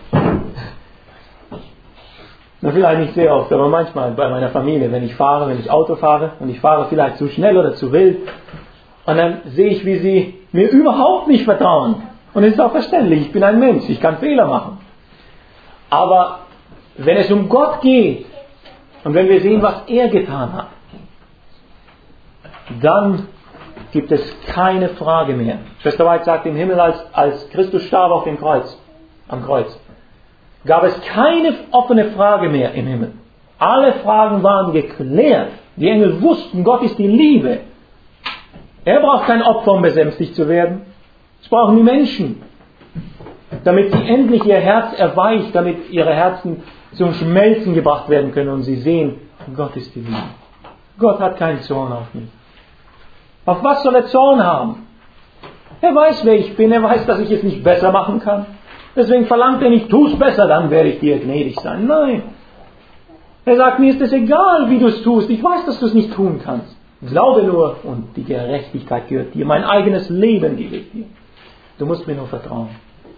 na, vielleicht nicht sehr oft, aber manchmal bei meiner Familie, wenn ich Auto fahre und ich fahre vielleicht zu schnell oder zu wild und dann sehe ich, wie sie mir überhaupt nicht vertrauen. Und es ist auch verständlich, ich bin ein Mensch, ich kann Fehler machen. Aber wenn es um Gott geht und wenn wir sehen, was er getan hat, dann gibt es keine Frage mehr. Schwester White sagt, im Himmel, als Christus starb auf dem am Kreuz, gab es keine offene Frage mehr im Himmel. Alle Fragen waren geklärt. Die Engel wussten, Gott ist die Liebe. Er braucht kein Opfer, um besänftigt zu werden. Es brauchen die Menschen, damit sie endlich ihr Herz erweicht, damit ihre Herzen zum Schmelzen gebracht werden können und sie sehen, Gott ist die Liebe. Gott hat keinen Zorn auf mich. Auf was soll er Zorn haben? Er weiß, wer ich bin, er weiß, dass ich es nicht besser machen kann. Deswegen verlangt er nicht, tu es besser, dann werde ich dir gnädig sein. Nein. Er sagt, mir ist es egal, wie du es tust. Ich weiß, dass du es nicht tun kannst. Glaube nur und die Gerechtigkeit gehört dir. Mein eigenes Leben gebe ich dir. Du musst mir nur vertrauen.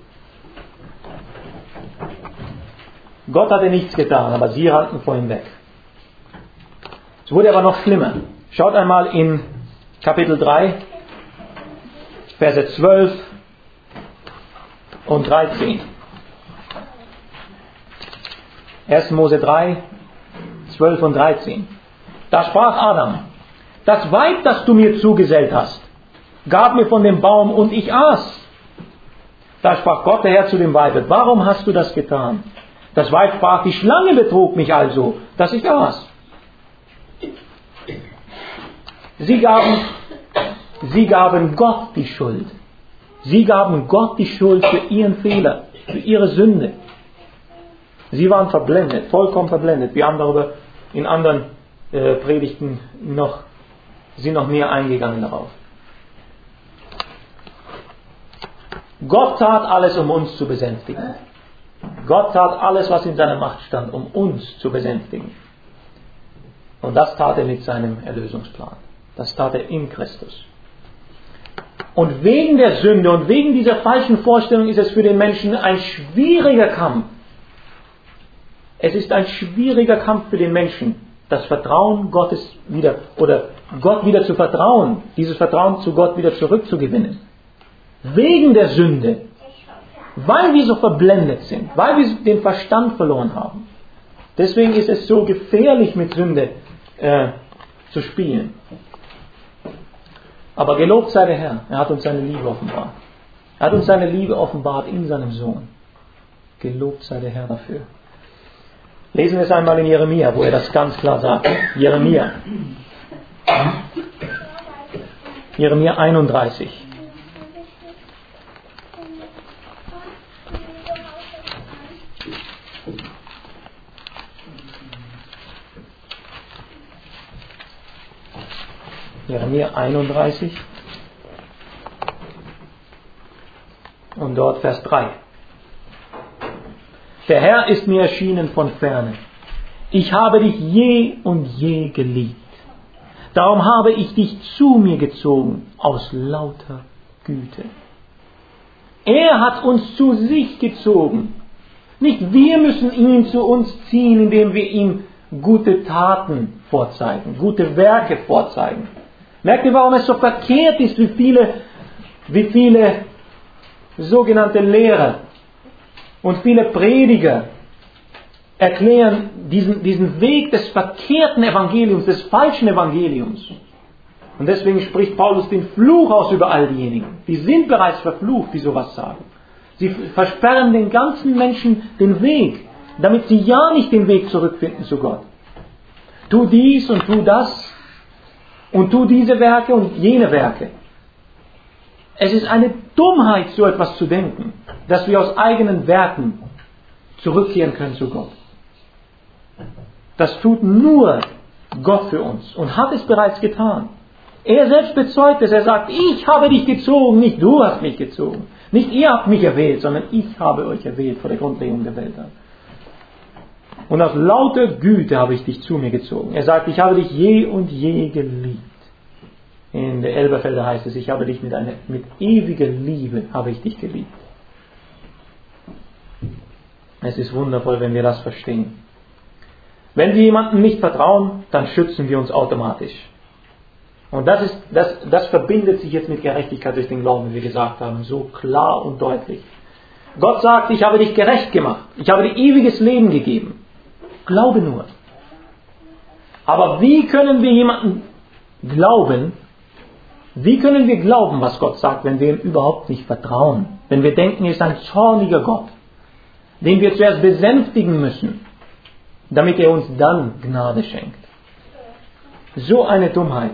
Gott hatte nichts getan, aber sie rannten vor ihm weg. Es wurde aber noch schlimmer. Schaut einmal in Kapitel 3, Verse 12 und 13. 1. Mose 3, 12 und 13. Da sprach Adam: Das Weib, das du mir zugesellt hast, gab mir von dem Baum und ich aß. Da sprach Gott der Herr zu dem Weibe: Warum hast du das getan? Das Weib sprach: Die Schlange betrug mich also, dass ich aß. Sie gaben Gott die Schuld. Sie gaben Gott die Schuld für ihren Fehler, für ihre Sünde. Sie waren verblendet, vollkommen verblendet. Wir haben darüber in anderen Predigten noch näher eingegangen darauf. Gott tat alles, um uns zu besänftigen. Gott tat alles, was in seiner Macht stand, um uns zu besänftigen. Und das tat er mit seinem Erlösungsplan. Das tat er in Christus. Und wegen der Sünde und wegen dieser falschen Vorstellung ist es für den Menschen ein schwieriger Kampf. Es ist ein schwieriger Kampf für den Menschen, das Vertrauen Gottes wieder, oder Gott wieder zu vertrauen, dieses Vertrauen zu Gott wieder zurückzugewinnen. Wegen der Sünde, weil wir so verblendet sind, weil wir den Verstand verloren haben. Deswegen ist es so gefährlich, mit Sünde zu spielen. Aber gelobt sei der Herr, er hat uns seine Liebe offenbart. Er hat uns seine Liebe offenbart in seinem Sohn. Gelobt sei der Herr dafür. Lesen wir es einmal in Jeremia, wo er das ganz klar sagt. Jeremia 31. Jeremia 31 und dort Vers 3. Der Herr ist mir erschienen von ferne. Ich habe dich je und je geliebt. Darum habe ich dich zu mir gezogen aus lauter Güte. Er hat uns zu sich gezogen. Nicht wir müssen ihn zu uns ziehen, indem wir ihm gute Taten vorzeigen, gute Werke vorzeigen. Merkt ihr, warum es so verkehrt ist, wie viele sogenannte Lehrer und viele Prediger erklären diesen Weg des verkehrten Evangeliums, des falschen Evangeliums. Und deswegen spricht Paulus den Fluch aus über all diejenigen. Die sind bereits verflucht, die sowas sagen. Sie versperren den ganzen Menschen den Weg, damit sie ja nicht den Weg zurückfinden zu Gott. Tu dies und tu das und tu diese Werke und jene Werke. Es ist eine Dummheit, so etwas zu denken, dass wir aus eigenen Werken zurückkehren können zu Gott. Das tut nur Gott für uns und hat es bereits getan. Er selbst bezeugt es, er sagt, ich habe dich gezogen, nicht du hast mich gezogen. Nicht ihr habt mich erwählt, sondern ich habe euch erwählt vor der Grundlegung der Welt. Und aus lauter Güte habe ich dich zu mir gezogen. Er sagt, ich habe dich je und je geliebt. In der Elberfelder heißt es, ich habe dich mit ewiger Liebe habe ich dich geliebt. Es ist wundervoll, wenn wir das verstehen. Wenn wir jemandem nicht vertrauen, dann schützen wir uns automatisch. Und das verbindet sich jetzt mit Gerechtigkeit durch den Glauben, wie wir gesagt haben, so klar und deutlich. Gott sagt, ich habe dich gerecht gemacht. Ich habe dir ewiges Leben gegeben. Glaube nur. Aber wie können wir jemandem glauben? Wie können wir glauben, was Gott sagt, wenn wir ihm überhaupt nicht vertrauen? Wenn wir denken, er ist ein zorniger Gott, den wir zuerst besänftigen müssen, damit er uns dann Gnade schenkt. So eine Dummheit.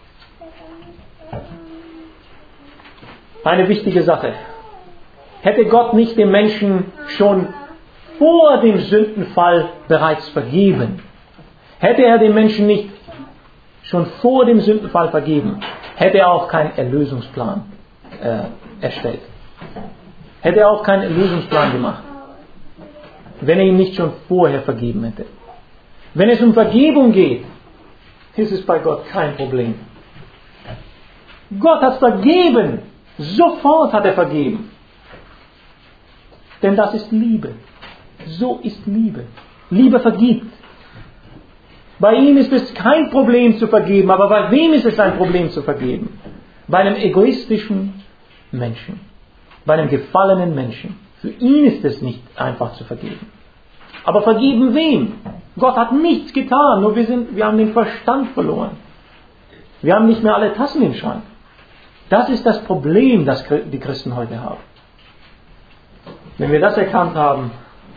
Eine wichtige Sache. Hätte Gott nicht dem Menschen schon vor dem Sündenfall bereits vergeben, hätte er den Menschen nicht schon vor dem Sündenfall vergeben, hätte er auch keinen Erlösungsplan erstellt. Hätte er auch keinen Erlösungsplan gemacht, wenn er ihm nicht schon vorher vergeben hätte. Wenn es um Vergebung geht, ist es bei Gott kein Problem. Gott hat vergeben. Sofort hat er vergeben. Denn das ist Liebe. So ist Liebe. Liebe vergibt. Bei ihm ist es kein Problem zu vergeben, aber bei wem ist es ein Problem zu vergeben? Bei einem egoistischen Menschen. Bei einem gefallenen Menschen. Für ihn ist es nicht einfach zu vergeben. Aber vergeben wem? Gott hat nichts getan, nur wir haben den Verstand verloren. Wir haben nicht mehr alle Tassen im Schrank. Das ist das Problem, das die Christen heute haben. Wenn wir das erkannt haben,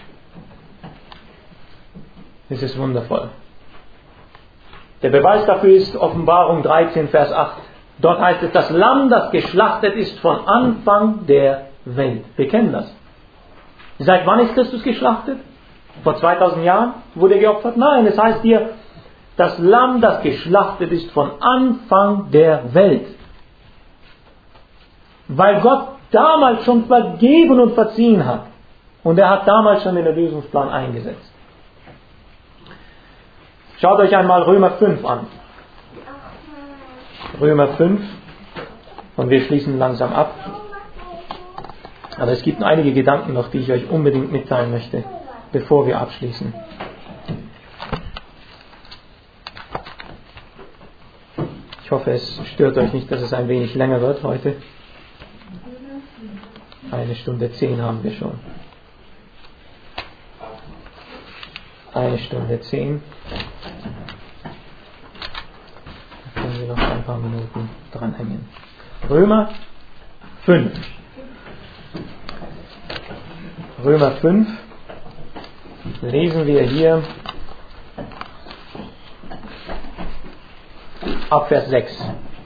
ist es wundervoll. Der Beweis dafür ist Offenbarung 13, Vers 8. Dort heißt es, das Lamm, das geschlachtet ist von Anfang der Welt. Wir kennen das. Seit wann ist Christus geschlachtet? Vor 2000 Jahren wurde er geopfert? Nein, es heißt hier, das Lamm, das geschlachtet ist von Anfang der Welt. Weil Gott damals schon vergeben und verziehen hat. Und er hat damals schon den Erlösungsplan eingesetzt. Schaut euch einmal Römer 5 an. Römer 5 Und wir schließen langsam ab. Aber es gibt einige Gedanken noch, die ich euch unbedingt mitteilen möchte, bevor wir abschließen. Ich hoffe, es stört euch nicht, dass es ein wenig länger wird heute. 1:10 haben wir schon. 1:10. Da können wir noch ein paar Minuten dranhängen. Römer 5. Römer 5 lesen wir hier ab Vers 6.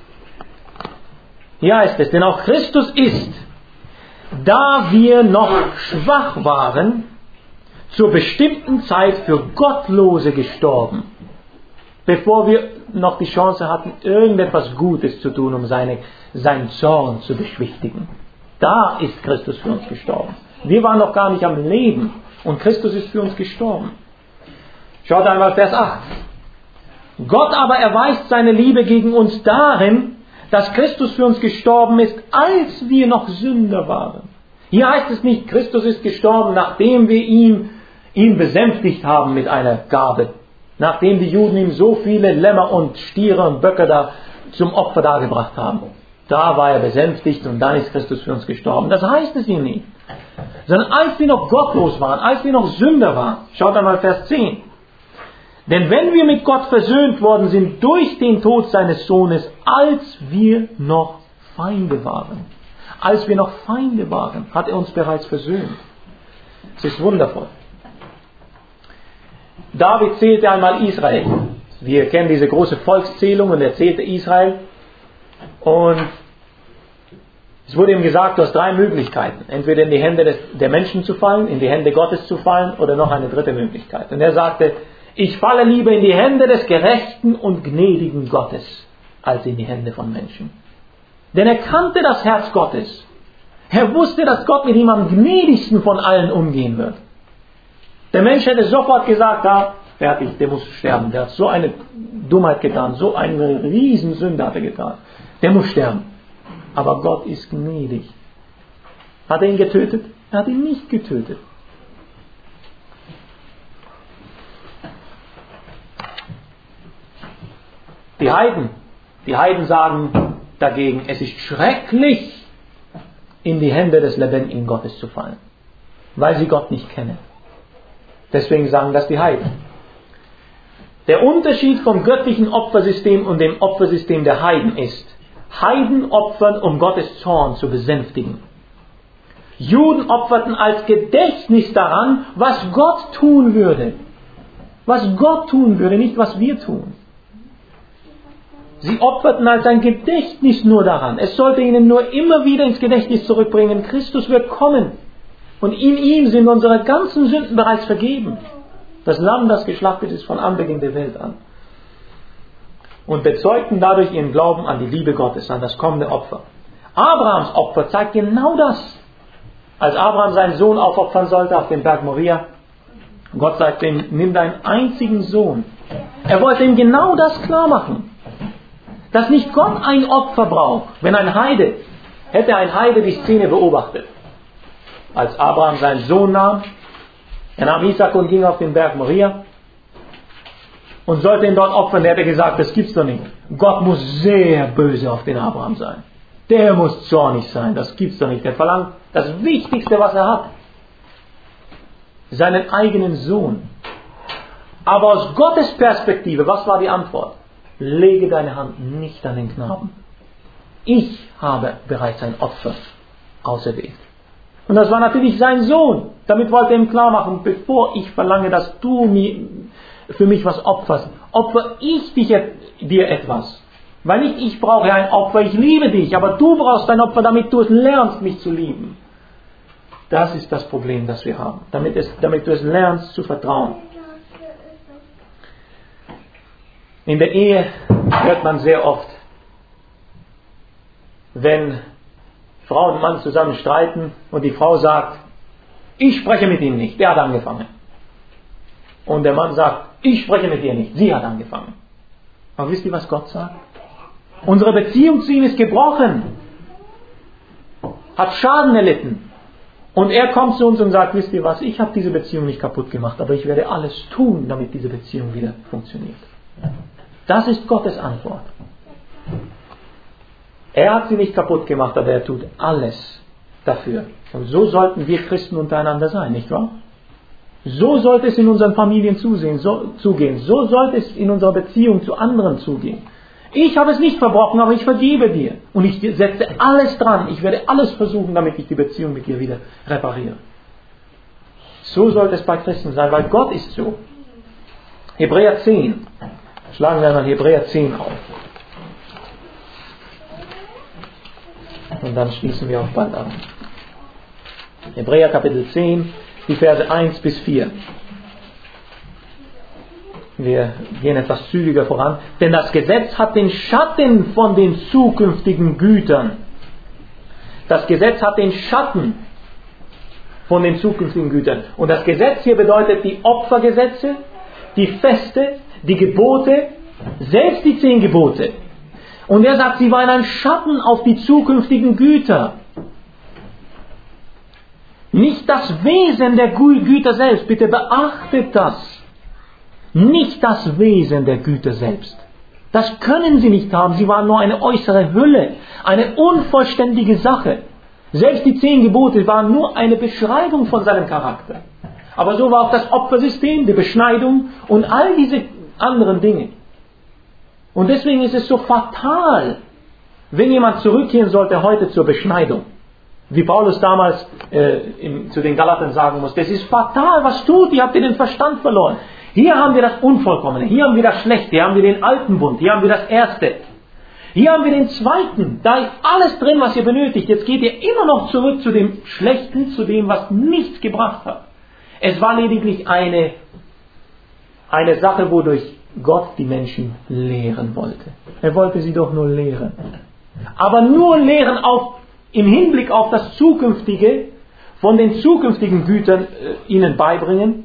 Hier heißt es, denn auch Christus ist, da wir noch schwach waren, zur bestimmten Zeit für Gottlose gestorben, bevor wir noch die Chance hatten, irgendetwas Gutes zu tun, um seinen Zorn zu beschwichtigen. Da ist Christus für uns gestorben. Wir waren noch gar nicht am Leben und Christus ist für uns gestorben. Schaut einmal Vers 8. Gott aber erweist seine Liebe gegen uns darin, dass Christus für uns gestorben ist, als wir noch Sünder waren. Hier heißt es nicht, Christus ist gestorben, nachdem wir ihn besänftigt haben mit einer Gabe. Nachdem die Juden ihm so viele Lämmer und Stiere und Böcke da zum Opfer dargebracht haben. Da war er besänftigt und dann ist Christus für uns gestorben. Das heißt es ihm nicht. Sondern als wir noch gottlos waren, als wir noch Sünder waren. Schaut einmal Vers 10. Denn wenn wir mit Gott versöhnt worden sind durch den Tod seines Sohnes, als wir noch Feinde waren. Als wir noch Feinde waren, hat er uns bereits versöhnt. Es ist wundervoll. David zählte einmal Israel. Wir kennen diese große Volkszählung und er zählte Israel. Und es wurde ihm gesagt, du hast 3 Möglichkeiten. Entweder in die Hände der Menschen zu fallen, in die Hände Gottes zu fallen oder noch eine dritte Möglichkeit. Und er sagte, ich falle lieber in die Hände des gerechten und gnädigen Gottes, als in die Hände von Menschen. Denn er kannte das Herz Gottes. Er wusste, dass Gott mit ihm am gnädigsten von allen umgehen wird. Der Mensch hätte sofort gesagt, fertig, der muss sterben. Der hat so eine Dummheit getan, so eine Riesensünde hat er getan. Der muss sterben. Aber Gott ist gnädig. Hat er ihn getötet? Er hat ihn nicht getötet. Die Heiden sagen dagegen, es ist schrecklich, in die Hände des lebendigen Gottes zu fallen, weil sie Gott nicht kennen. Deswegen sagen das die Heiden. Der Unterschied vom göttlichen Opfersystem und dem Opfersystem der Heiden ist, Heiden opfern, um Gottes Zorn zu besänftigen. Juden opferten als Gedächtnis daran, was Gott tun würde. Was Gott tun würde, nicht was wir tun. Sie opferten als ein Gedächtnis nur daran. Es sollte ihnen nur immer wieder ins Gedächtnis zurückbringen, Christus wird kommen. Und in ihm sind unsere ganzen Sünden bereits vergeben. Das Lamm, das geschlachtet ist von Anbeginn der Welt an. Und bezeugten dadurch ihren Glauben an die Liebe Gottes, an das kommende Opfer. Abrahams Opfer zeigt genau das. Als Abraham seinen Sohn aufopfern sollte auf dem Berg Moria, Gott sagte ihm, nimm deinen einzigen Sohn. Er wollte ihm genau das klar machen. Dass nicht Gott ein Opfer braucht. Wenn hätte ein Heide die Szene beobachtet. Als Abraham seinen Sohn nahm, er nahm Isaac und ging auf den Berg Moria und sollte ihn dort opfern, der hätte gesagt, das gibt's doch nicht. Gott muss sehr böse auf den Abraham sein. Der muss zornig sein, das gibt's doch nicht. Der verlangt das Wichtigste, was er hat. Seinen eigenen Sohn. Aber aus Gottes Perspektive, was war die Antwort? Lege deine Hand nicht an den Knaben. Ich habe bereits ein Opfer auserwählt. Und das war natürlich sein Sohn. Damit wollte er ihm klar machen, bevor ich verlange, dass du für mich was opferst, opfer ich dir etwas. Weil nicht ich brauche ein Opfer, ich liebe dich, aber du brauchst ein Opfer, damit du es lernst, mich zu lieben. Das ist das Problem, das wir haben. Damit du es lernst zu vertrauen. In der Ehe hört man sehr oft, wenn Frau und Mann zusammen streiten und die Frau sagt, ich spreche mit ihm nicht, der hat angefangen. Und der Mann sagt, ich spreche mit ihr nicht, sie hat angefangen. Aber wisst ihr, was Gott sagt? Unsere Beziehung zu ihm ist gebrochen. hat Schaden erlitten. Und er kommt zu uns und sagt, wisst ihr was, ich habe diese Beziehung nicht kaputt gemacht, aber ich werde alles tun, damit diese Beziehung wieder funktioniert. Das ist Gottes Antwort. Er hat sie nicht kaputt gemacht, aber er tut alles dafür. Und so sollten wir Christen untereinander sein, nicht wahr? So sollte es in unseren Familien zugehen. So sollte es in unserer Beziehung zu anderen zugehen. Ich habe es nicht verbrochen, aber ich vergebe dir. Und ich setze alles dran. Ich werde alles versuchen, damit ich die Beziehung mit dir wieder repariere. So sollte es bei Christen sein, weil Gott ist so. Hebräer 10. Schlagen wir einmal Hebräer 10 auf. Und dann schließen wir auch bald ab. Hebräer Kapitel 10, die Verse 1 bis 4. Wir gehen etwas zügiger voran. Denn das Gesetz hat den Schatten von den zukünftigen Gütern. Das Gesetz hat den Schatten von den zukünftigen Gütern. Und das Gesetz hier bedeutet die Opfergesetze, die Feste, die Gebote, selbst die 10 Gebote. Und er sagt, sie waren ein Schatten auf die zukünftigen Güter. Nicht das Wesen der Güter selbst. Bitte beachtet das. Nicht das Wesen der Güter selbst. Das können sie nicht haben. Sie waren nur eine äußere Hülle. Eine unvollständige Sache. Selbst die 10 Gebote waren nur eine Beschreibung von seinem Charakter. Aber so war auch das Opfersystem, die Beschneidung und all diese anderen Dinge. Und deswegen ist es so fatal, wenn jemand zurückkehren sollte heute zur Beschneidung. Wie Paulus damals zu den Galatern sagen muss, das ist fatal, was tut ihr? Habt ihr den Verstand verloren? Hier haben wir das Unvollkommene, hier haben wir das Schlechte, hier haben wir den alten Bund, hier haben wir das Erste. Hier haben wir den Zweiten, da ist alles drin, was ihr benötigt. Jetzt geht ihr immer noch zurück zu dem Schlechten, zu dem, was nichts gebracht hat. Es war lediglich eine Sache, wodurch Gott die Menschen lehren wollte. Er wollte sie doch nur lehren. Aber nur lehren im Hinblick auf das Zukünftige, von den zukünftigen Gütern ihnen beibringen,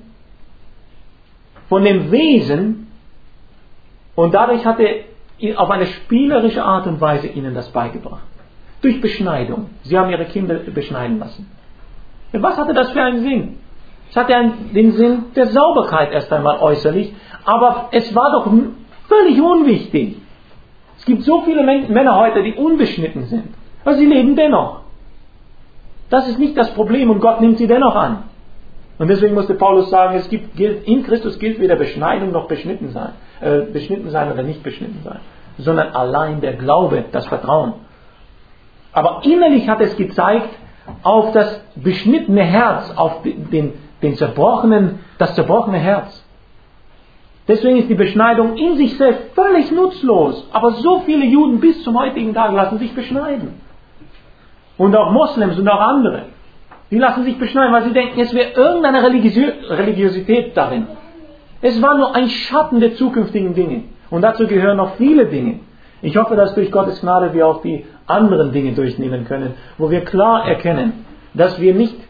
von dem Wesen, und dadurch hat er auf eine spielerische Art und Weise ihnen das beigebracht. Durch Beschneidung. Sie haben ihre Kinder beschneiden lassen. Was hatte das für einen Sinn? Es hatte den Sinn der Sauberkeit erst einmal äußerlich, aber es war doch völlig unwichtig. Es gibt so viele Männer heute, die unbeschnitten sind, aber sie leben dennoch. Das ist nicht das Problem und Gott nimmt sie dennoch an. Und deswegen musste Paulus sagen, in Christus gilt weder Beschneidung noch beschnitten sein oder nicht beschnitten sein, sondern allein der Glaube, das Vertrauen. Aber innerlich hat es gezeigt auf das beschnittene Herz, auf das zerbrochene Herz. Deswegen ist die Beschneidung in sich selbst völlig nutzlos. Aber so viele Juden bis zum heutigen Tag lassen sich beschneiden. Und auch Moslems und auch andere. Die lassen sich beschneiden, weil sie denken, es wäre irgendeine Religiosität darin. Es war nur ein Schatten der zukünftigen Dinge. Und dazu gehören noch viele Dinge. Ich hoffe, dass durch Gottes Gnade wir auch die anderen Dinge durchnehmen können, wo wir klar erkennen, dass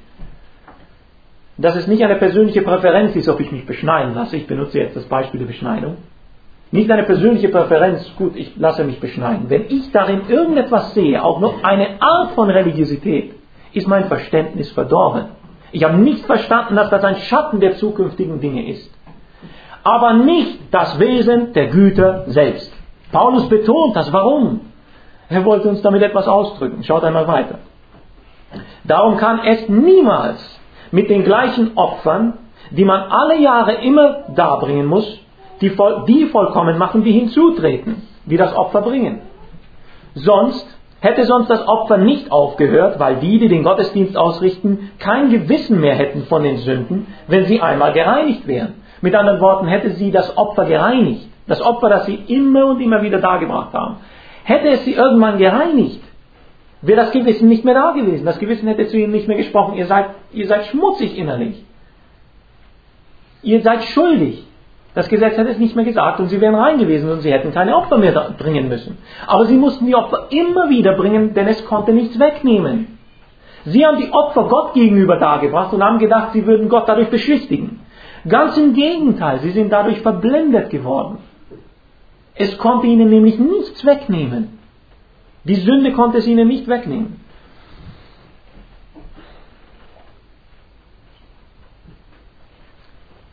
es nicht eine persönliche Präferenz ist, ob ich mich beschneiden lasse. Ich benutze jetzt das Beispiel der Beschneidung. Nicht eine persönliche Präferenz, gut, ich lasse mich beschneiden. Wenn ich darin irgendetwas sehe, auch nur eine Art von Religiosität, ist mein Verständnis verdorben. Ich habe nicht verstanden, dass das ein Schatten der zukünftigen Dinge ist. Aber nicht das Wesen der Güter selbst. Paulus betont das. Warum? Er wollte uns damit etwas ausdrücken. Schaut einmal weiter. Darum kann es niemals mit den gleichen Opfern, die man alle Jahre immer darbringen muss, die vollkommen machen, die hinzutreten, die das Opfer bringen. Hätte sonst das Opfer nicht aufgehört, weil die den Gottesdienst ausrichten, kein Gewissen mehr hätten von den Sünden, wenn sie einmal gereinigt wären. Mit anderen Worten, hätte sie das Opfer gereinigt, das Opfer, das sie immer und immer wieder dargebracht haben, hätte es sie irgendwann gereinigt, wäre das Gewissen nicht mehr da gewesen. Das Gewissen hätte zu ihnen nicht mehr gesprochen. Ihr seid schmutzig innerlich. Ihr seid schuldig. Das Gesetz hätte es nicht mehr gesagt und sie wären rein gewesen und sie hätten keine Opfer mehr bringen müssen. Aber sie mussten die Opfer immer wieder bringen, denn es konnte nichts wegnehmen. Sie haben die Opfer Gott gegenüber dargebracht und haben gedacht, sie würden Gott dadurch beschwichtigen. Ganz im Gegenteil, sie sind dadurch verblendet geworden. Es konnte ihnen nämlich nichts wegnehmen. Die Sünde konnte es ihnen nicht wegnehmen.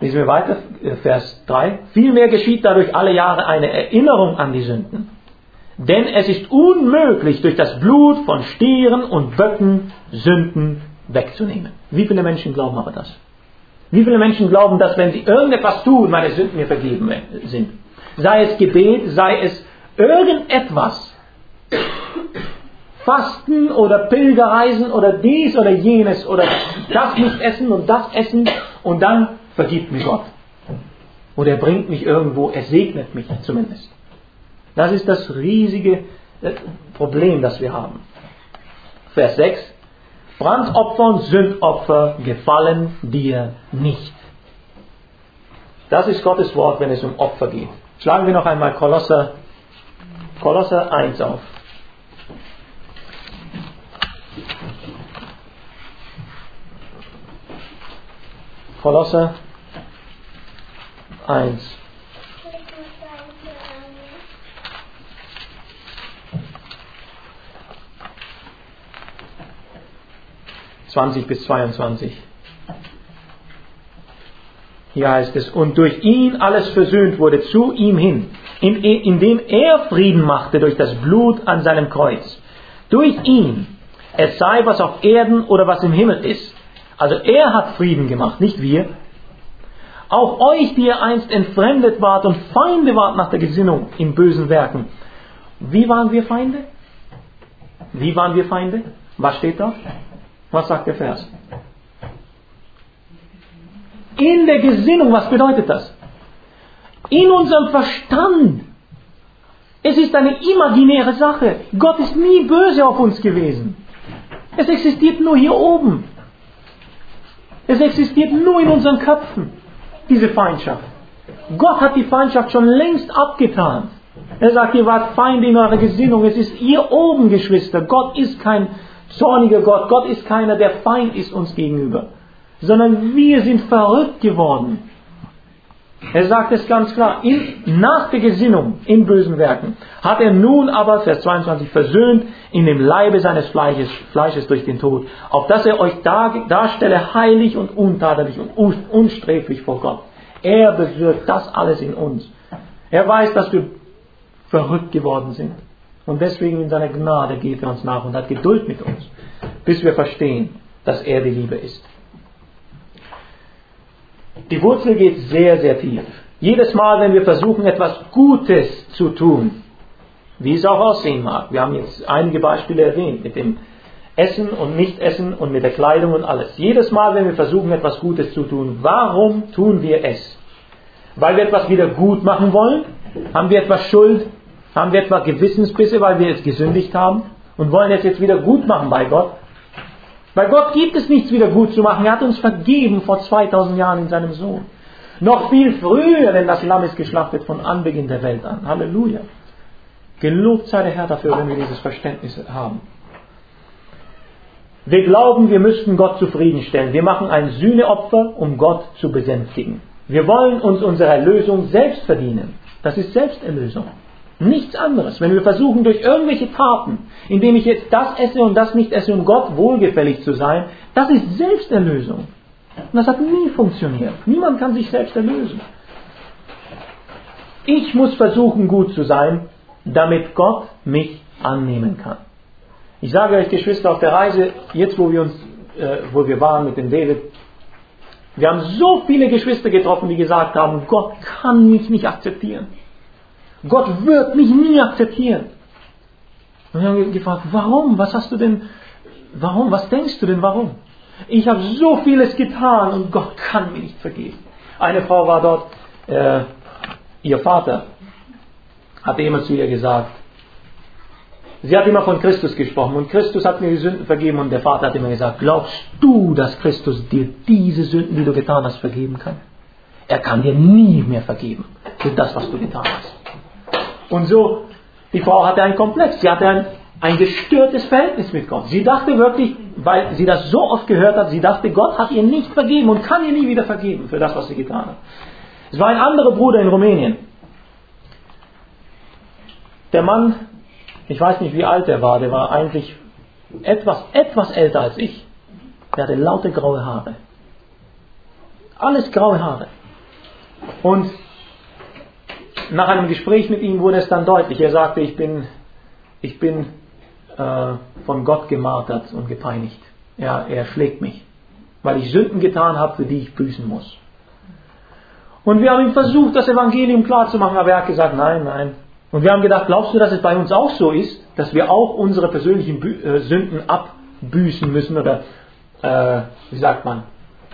Lesen wir weiter, Vers 3. Vielmehr geschieht dadurch alle Jahre eine Erinnerung an die Sünden. Denn es ist unmöglich, durch das Blut von Stieren und Böcken Sünden wegzunehmen. Wie viele Menschen glauben aber das? Wie viele Menschen glauben, dass wenn sie irgendetwas tun, meine Sünden mir vergeben sind? Sei es Gebet, sei es irgendetwas. Fasten oder Pilgerreisen oder dies oder jenes oder das nicht essen und das essen und dann vergibt mir Gott. Oder er bringt mich irgendwo, er segnet mich zumindest. Das ist das riesige Problem, das wir haben. Vers 6. Brandopfer und Sündopfer gefallen dir nicht. Das ist Gottes Wort, wenn es um Opfer geht. Schlagen wir noch einmal Kolosser 1 auf. Kolosser 1. Bis 22. Hier heißt es, und durch ihn alles versöhnt wurde zu ihm hin, indem er Frieden machte durch das Blut an seinem Kreuz. Durch ihn, es sei was auf Erden oder was im Himmel ist. Also er hat Frieden gemacht, nicht wir. Auch euch, die ihr einst entfremdet wart und Feinde wart nach der Gesinnung in bösen Werken. Wie waren wir Feinde? Wie waren wir Feinde? Was steht da? Was sagt der Vers? In der Gesinnung, was bedeutet das? In unserem Verstand. Es ist eine imaginäre Sache. Gott ist nie böse auf uns gewesen. Es existiert nur hier oben. Es existiert nur in unseren Köpfen, diese Feindschaft. Gott hat die Feindschaft schon längst abgetan. Er sagt, ihr wart Feinde in eurer Gesinnung. Es ist hier oben, Geschwister. Gott ist kein zorniger Gott. Gott ist keiner, der Feind ist uns gegenüber. Sondern wir sind verrückt geworden. Er sagt es ganz klar. Nach der Gesinnung in bösen Werken hat er nun aber, Vers 22, versöhnt in dem Leibe seines Fleisches durch den Tod, auf dass er euch darstelle heilig und untadelig und unsträflich vor Gott. Er bewirkt das alles in uns. Er weiß, dass wir verrückt geworden sind. Und deswegen in seiner Gnade geht er uns nach und hat Geduld mit uns, bis wir verstehen, dass er die Liebe ist. Die Wurzel geht sehr, sehr tief. Jedes Mal, wenn wir versuchen, etwas Gutes zu tun, wie es auch aussehen mag. Wir haben jetzt einige Beispiele erwähnt, mit dem Essen und Nicht-Essen und mit der Kleidung und alles. Jedes Mal, wenn wir versuchen, etwas Gutes zu tun, warum tun wir es? Weil wir etwas wieder gut machen wollen? Haben wir etwas Schuld? Haben wir etwa Gewissensbisse, weil wir es gesündigt haben? Und wollen es jetzt wieder gut machen bei Gott? Bei Gott gibt es nichts wieder gut zu machen. Er hat uns vergeben vor 2000 Jahren in seinem Sohn. Noch viel früher, denn das Lamm ist geschlachtet von Anbeginn der Welt an. Halleluja. Gelobt sei der Herr dafür, wenn wir dieses Verständnis haben. Wir glauben, wir müssten Gott zufriedenstellen. Wir machen ein Sühneopfer, um Gott zu besänftigen. Wir wollen uns unsere Erlösung selbst verdienen. Das ist Selbsterlösung. Nichts anderes. Wenn wir versuchen, durch irgendwelche Taten, indem ich jetzt das esse und das nicht esse, um Gott wohlgefällig zu sein, das ist Selbsterlösung. Und das hat nie funktioniert. Niemand kann sich selbst erlösen. Ich muss versuchen, gut zu sein, damit Gott mich annehmen kann. Ich sage euch, Geschwister, auf der Reise, jetzt wo wir waren mit dem David, wir haben so viele Geschwister getroffen, die gesagt haben, Gott kann mich nicht akzeptieren. Gott wird mich nie akzeptieren. Und wir haben gefragt, warum? Was hast du denn? Warum? Was denkst du denn, warum? Ich habe so vieles getan und Gott kann mir nicht vergeben. Eine Frau war dort, ihr Vater hatte immer zu ihr gesagt, sie hat immer von Christus gesprochen und Christus hat mir die Sünden vergeben und der Vater hat immer gesagt, glaubst du, dass Christus dir diese Sünden, die du getan hast, vergeben kann? Er kann dir nie mehr vergeben für das, was du getan hast. Und so, die Frau hatte einen Komplex, sie hatte ein gestörtes Verhältnis mit Gott. Sie dachte wirklich, weil sie das so oft gehört hat, sie dachte, Gott hat ihr nicht vergeben und kann ihr nie wieder vergeben für das, was sie getan hat. Es war ein anderer Bruder in Rumänien. Der Mann, ich weiß nicht wie alt er war, der war eigentlich etwas älter als ich. Der hatte laute graue Haare. Alles graue Haare. Und nach einem Gespräch mit ihm wurde es dann deutlich. Er sagte, ich bin von Gott gemartert und gepeinigt. Er schlägt mich, weil ich Sünden getan habe, für die ich büßen muss. Und wir haben ihm versucht, das Evangelium klarzumachen, aber er hat gesagt, nein. Und wir haben gedacht, glaubst du, dass es bei uns auch so ist, dass wir auch unsere persönlichen Sünden abbüßen müssen oder, wie sagt man,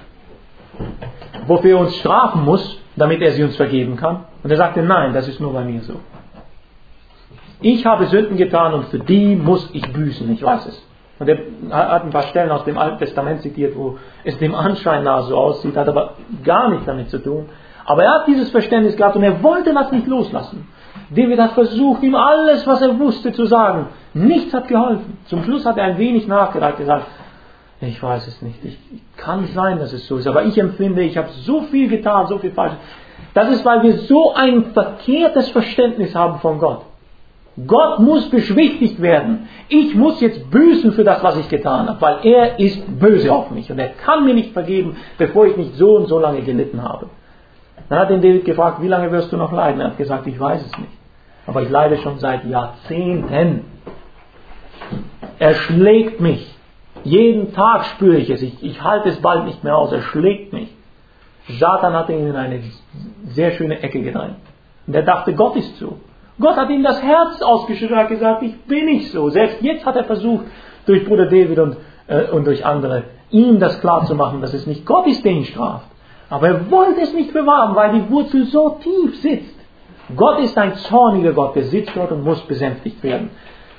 wofür er uns strafen muss, damit er sie uns vergeben kann? Und er sagte, nein, das ist nur bei mir so. Ich habe Sünden getan und für die muss ich büßen, ich weiß es. Und er hat ein paar Stellen aus dem Alten Testament zitiert, wo es dem Anschein nach so aussieht, hat aber gar nichts damit zu tun. Aber er hat dieses Verständnis gehabt und er wollte das nicht loslassen. David hat versucht, ihm alles, was er wusste, zu sagen. Nichts hat geholfen. Zum Schluss hat er ein wenig nachgedacht, gesagt, ich weiß es nicht, kann sein, dass es so ist, aber ich empfinde, ich habe so viel getan, so viel falsch. Das ist, weil wir so ein verkehrtes Verständnis haben von Gott. Gott muss beschwichtigt werden. Ich muss jetzt büßen für das, was ich getan habe, weil er ist böse auf mich und er kann mir nicht vergeben, bevor ich nicht so und so lange gelitten habe. Dann hat ihn David gefragt, wie lange wirst du noch leiden? Er hat gesagt, ich weiß es nicht. Aber ich leide schon seit Jahrzehnten. Er schlägt mich. Jeden Tag spüre ich es. Ich halte es bald nicht mehr aus. Er schlägt mich. Satan hat ihn in eine sehr schöne Ecke gedrängt. Und er dachte, Gott ist so. Gott hat ihm das Herz ausgeschüttet und hat gesagt, ich bin nicht so. Selbst jetzt hat er versucht, durch Bruder David und durch andere, ihm das klar zu machen, dass es nicht Gott ist, der ihn straft. Aber er wollte es nicht bewahren, weil die Wurzel so tief sitzt. Gott ist ein zorniger Gott, der sitzt dort und muss besänftigt werden.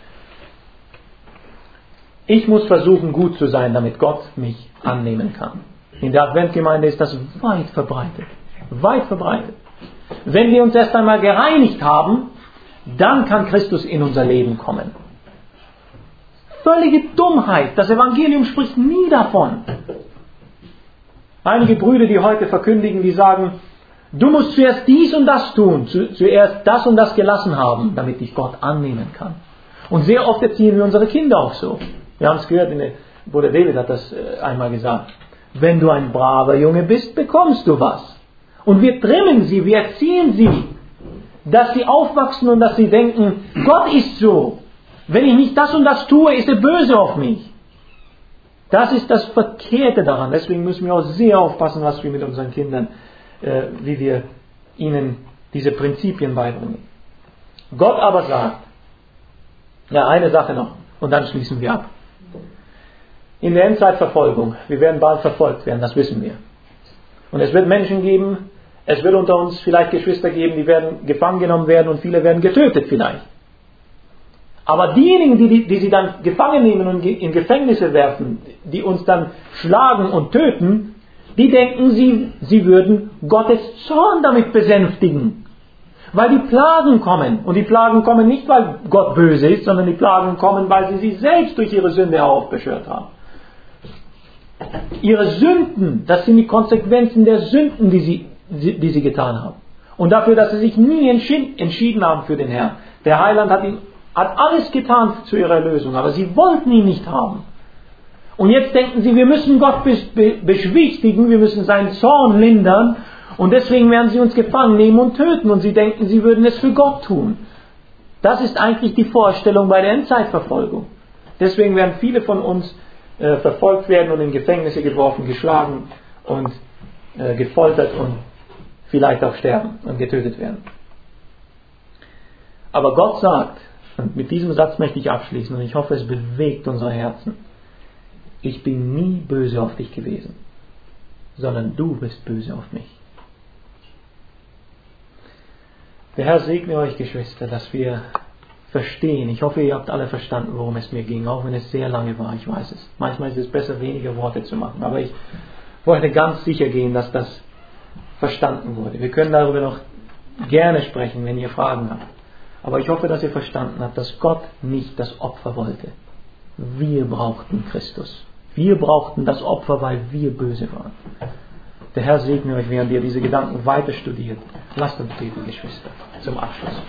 Ich muss versuchen, gut zu sein, damit Gott mich annehmen kann. In der Adventgemeinde ist das weit verbreitet. Weit verbreitet. Wenn wir uns erst einmal gereinigt haben, dann kann Christus in unser Leben kommen. Völlige Dummheit. Das Evangelium spricht nie davon. Einige Brüder, die heute verkündigen, die sagen, du musst zuerst dies und das tun, zuerst das und das gelassen haben, damit dich Gott annehmen kann. Und sehr oft erziehen wir unsere Kinder auch so. Wir haben es gehört, Bruder David hat das einmal gesagt. Wenn du ein braver Junge bist, bekommst du was. Und wir trimmen sie, wir erziehen sie, dass sie aufwachsen und dass sie denken, Gott ist so. Wenn ich nicht das und das tue, ist er böse auf mich. Das ist das Verkehrte daran. Deswegen müssen wir auch sehr aufpassen, was wir mit unseren Kindern, wie wir ihnen diese Prinzipien beibringen. Gott aber sagt, eine Sache noch und dann schließen wir ab. In der Endzeitverfolgung, wir werden bald verfolgt werden, das wissen wir. Und es wird Menschen geben, es wird unter uns vielleicht Geschwister geben, die werden gefangen genommen werden und viele werden getötet vielleicht. Aber diejenigen, die sie dann gefangen nehmen und in Gefängnisse werfen, die uns dann schlagen und töten, die denken, sie würden Gottes Zorn damit besänftigen. Weil die Plagen kommen. Und die Plagen kommen nicht, weil Gott böse ist, sondern die Plagen kommen, weil sie sich selbst durch ihre Sünde heraufbeschwört haben. Ihre Sünden, das sind die Konsequenzen der Sünden, die sie getan haben. Und dafür, dass sie sich nie entschieden haben für den Herrn. Der Heiland hat alles getan zu ihrer Erlösung, aber sie wollten ihn nicht haben. Und jetzt denken sie, wir müssen Gott beschwichtigen, wir müssen seinen Zorn lindern und deswegen werden sie uns gefangen nehmen und töten und sie denken, sie würden es für Gott tun. Das ist eigentlich die Vorstellung bei der Endzeitverfolgung. Deswegen werden viele von uns verfolgt werden und in Gefängnisse geworfen, geschlagen und gefoltert und vielleicht auch sterben und getötet werden. Aber Gott sagt, und mit diesem Satz möchte ich abschließen und ich hoffe, es bewegt unsere Herzen. Ich bin nie böse auf dich gewesen, sondern du bist böse auf mich. Der Herr segne euch, Geschwister, dass wir verstehen. Ich hoffe, ihr habt alle verstanden, worum es mir ging, auch wenn es sehr lange war, ich weiß es. Manchmal ist es besser, weniger Worte zu machen, aber ich wollte ganz sicher gehen, dass das verstanden wurde. Wir können darüber noch gerne sprechen, wenn ihr Fragen habt. Aber ich hoffe, dass ihr verstanden habt, dass Gott nicht das Opfer wollte. Wir brauchten Christus. Wir brauchten das Opfer, weil wir böse waren. Der Herr segne euch, während ihr diese Gedanken weiter studiert. Lasst uns beten, Geschwister, zum Abschluss.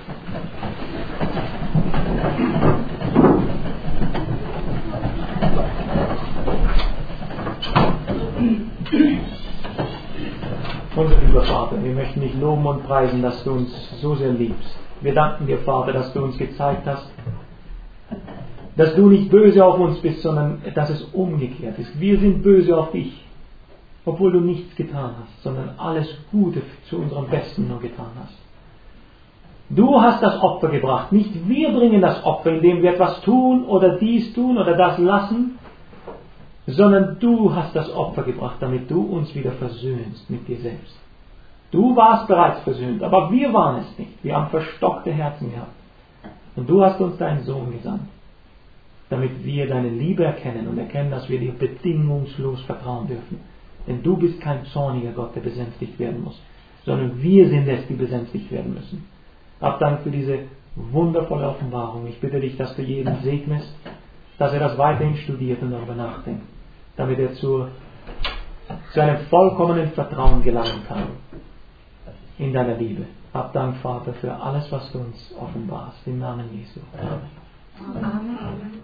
Unser lieber Vater, wir möchten dich loben und preisen, dass du uns so sehr liebst. Wir danken dir, Vater, dass du uns gezeigt hast, dass du nicht böse auf uns bist, sondern dass es umgekehrt ist. Wir sind böse auf dich, obwohl du nichts getan hast, sondern alles Gute zu unserem Besten nur getan hast. Du hast das Opfer gebracht, nicht wir bringen das Opfer, indem wir etwas tun oder dies tun oder das lassen, sondern du hast das Opfer gebracht, damit du uns wieder versöhnst mit dir selbst. Du warst bereits versöhnt, aber wir waren es nicht. Wir haben verstockte Herzen gehabt. Und du hast uns deinen Sohn gesandt, damit wir deine Liebe erkennen und erkennen, dass wir dir bedingungslos vertrauen dürfen. Denn du bist kein zorniger Gott, der besänftigt werden muss, sondern wir sind es, die besänftigt werden müssen. Hab Dank für diese wundervolle Offenbarung. Ich bitte dich, dass du jeden segnest, dass er das weiterhin studiert und darüber nachdenkt, damit er zu einem vollkommenen Vertrauen gelangen kann in deiner Liebe. Hab Dank, Vater, für alles, was du uns offenbarst. Im Namen Jesu. Amen. Amen.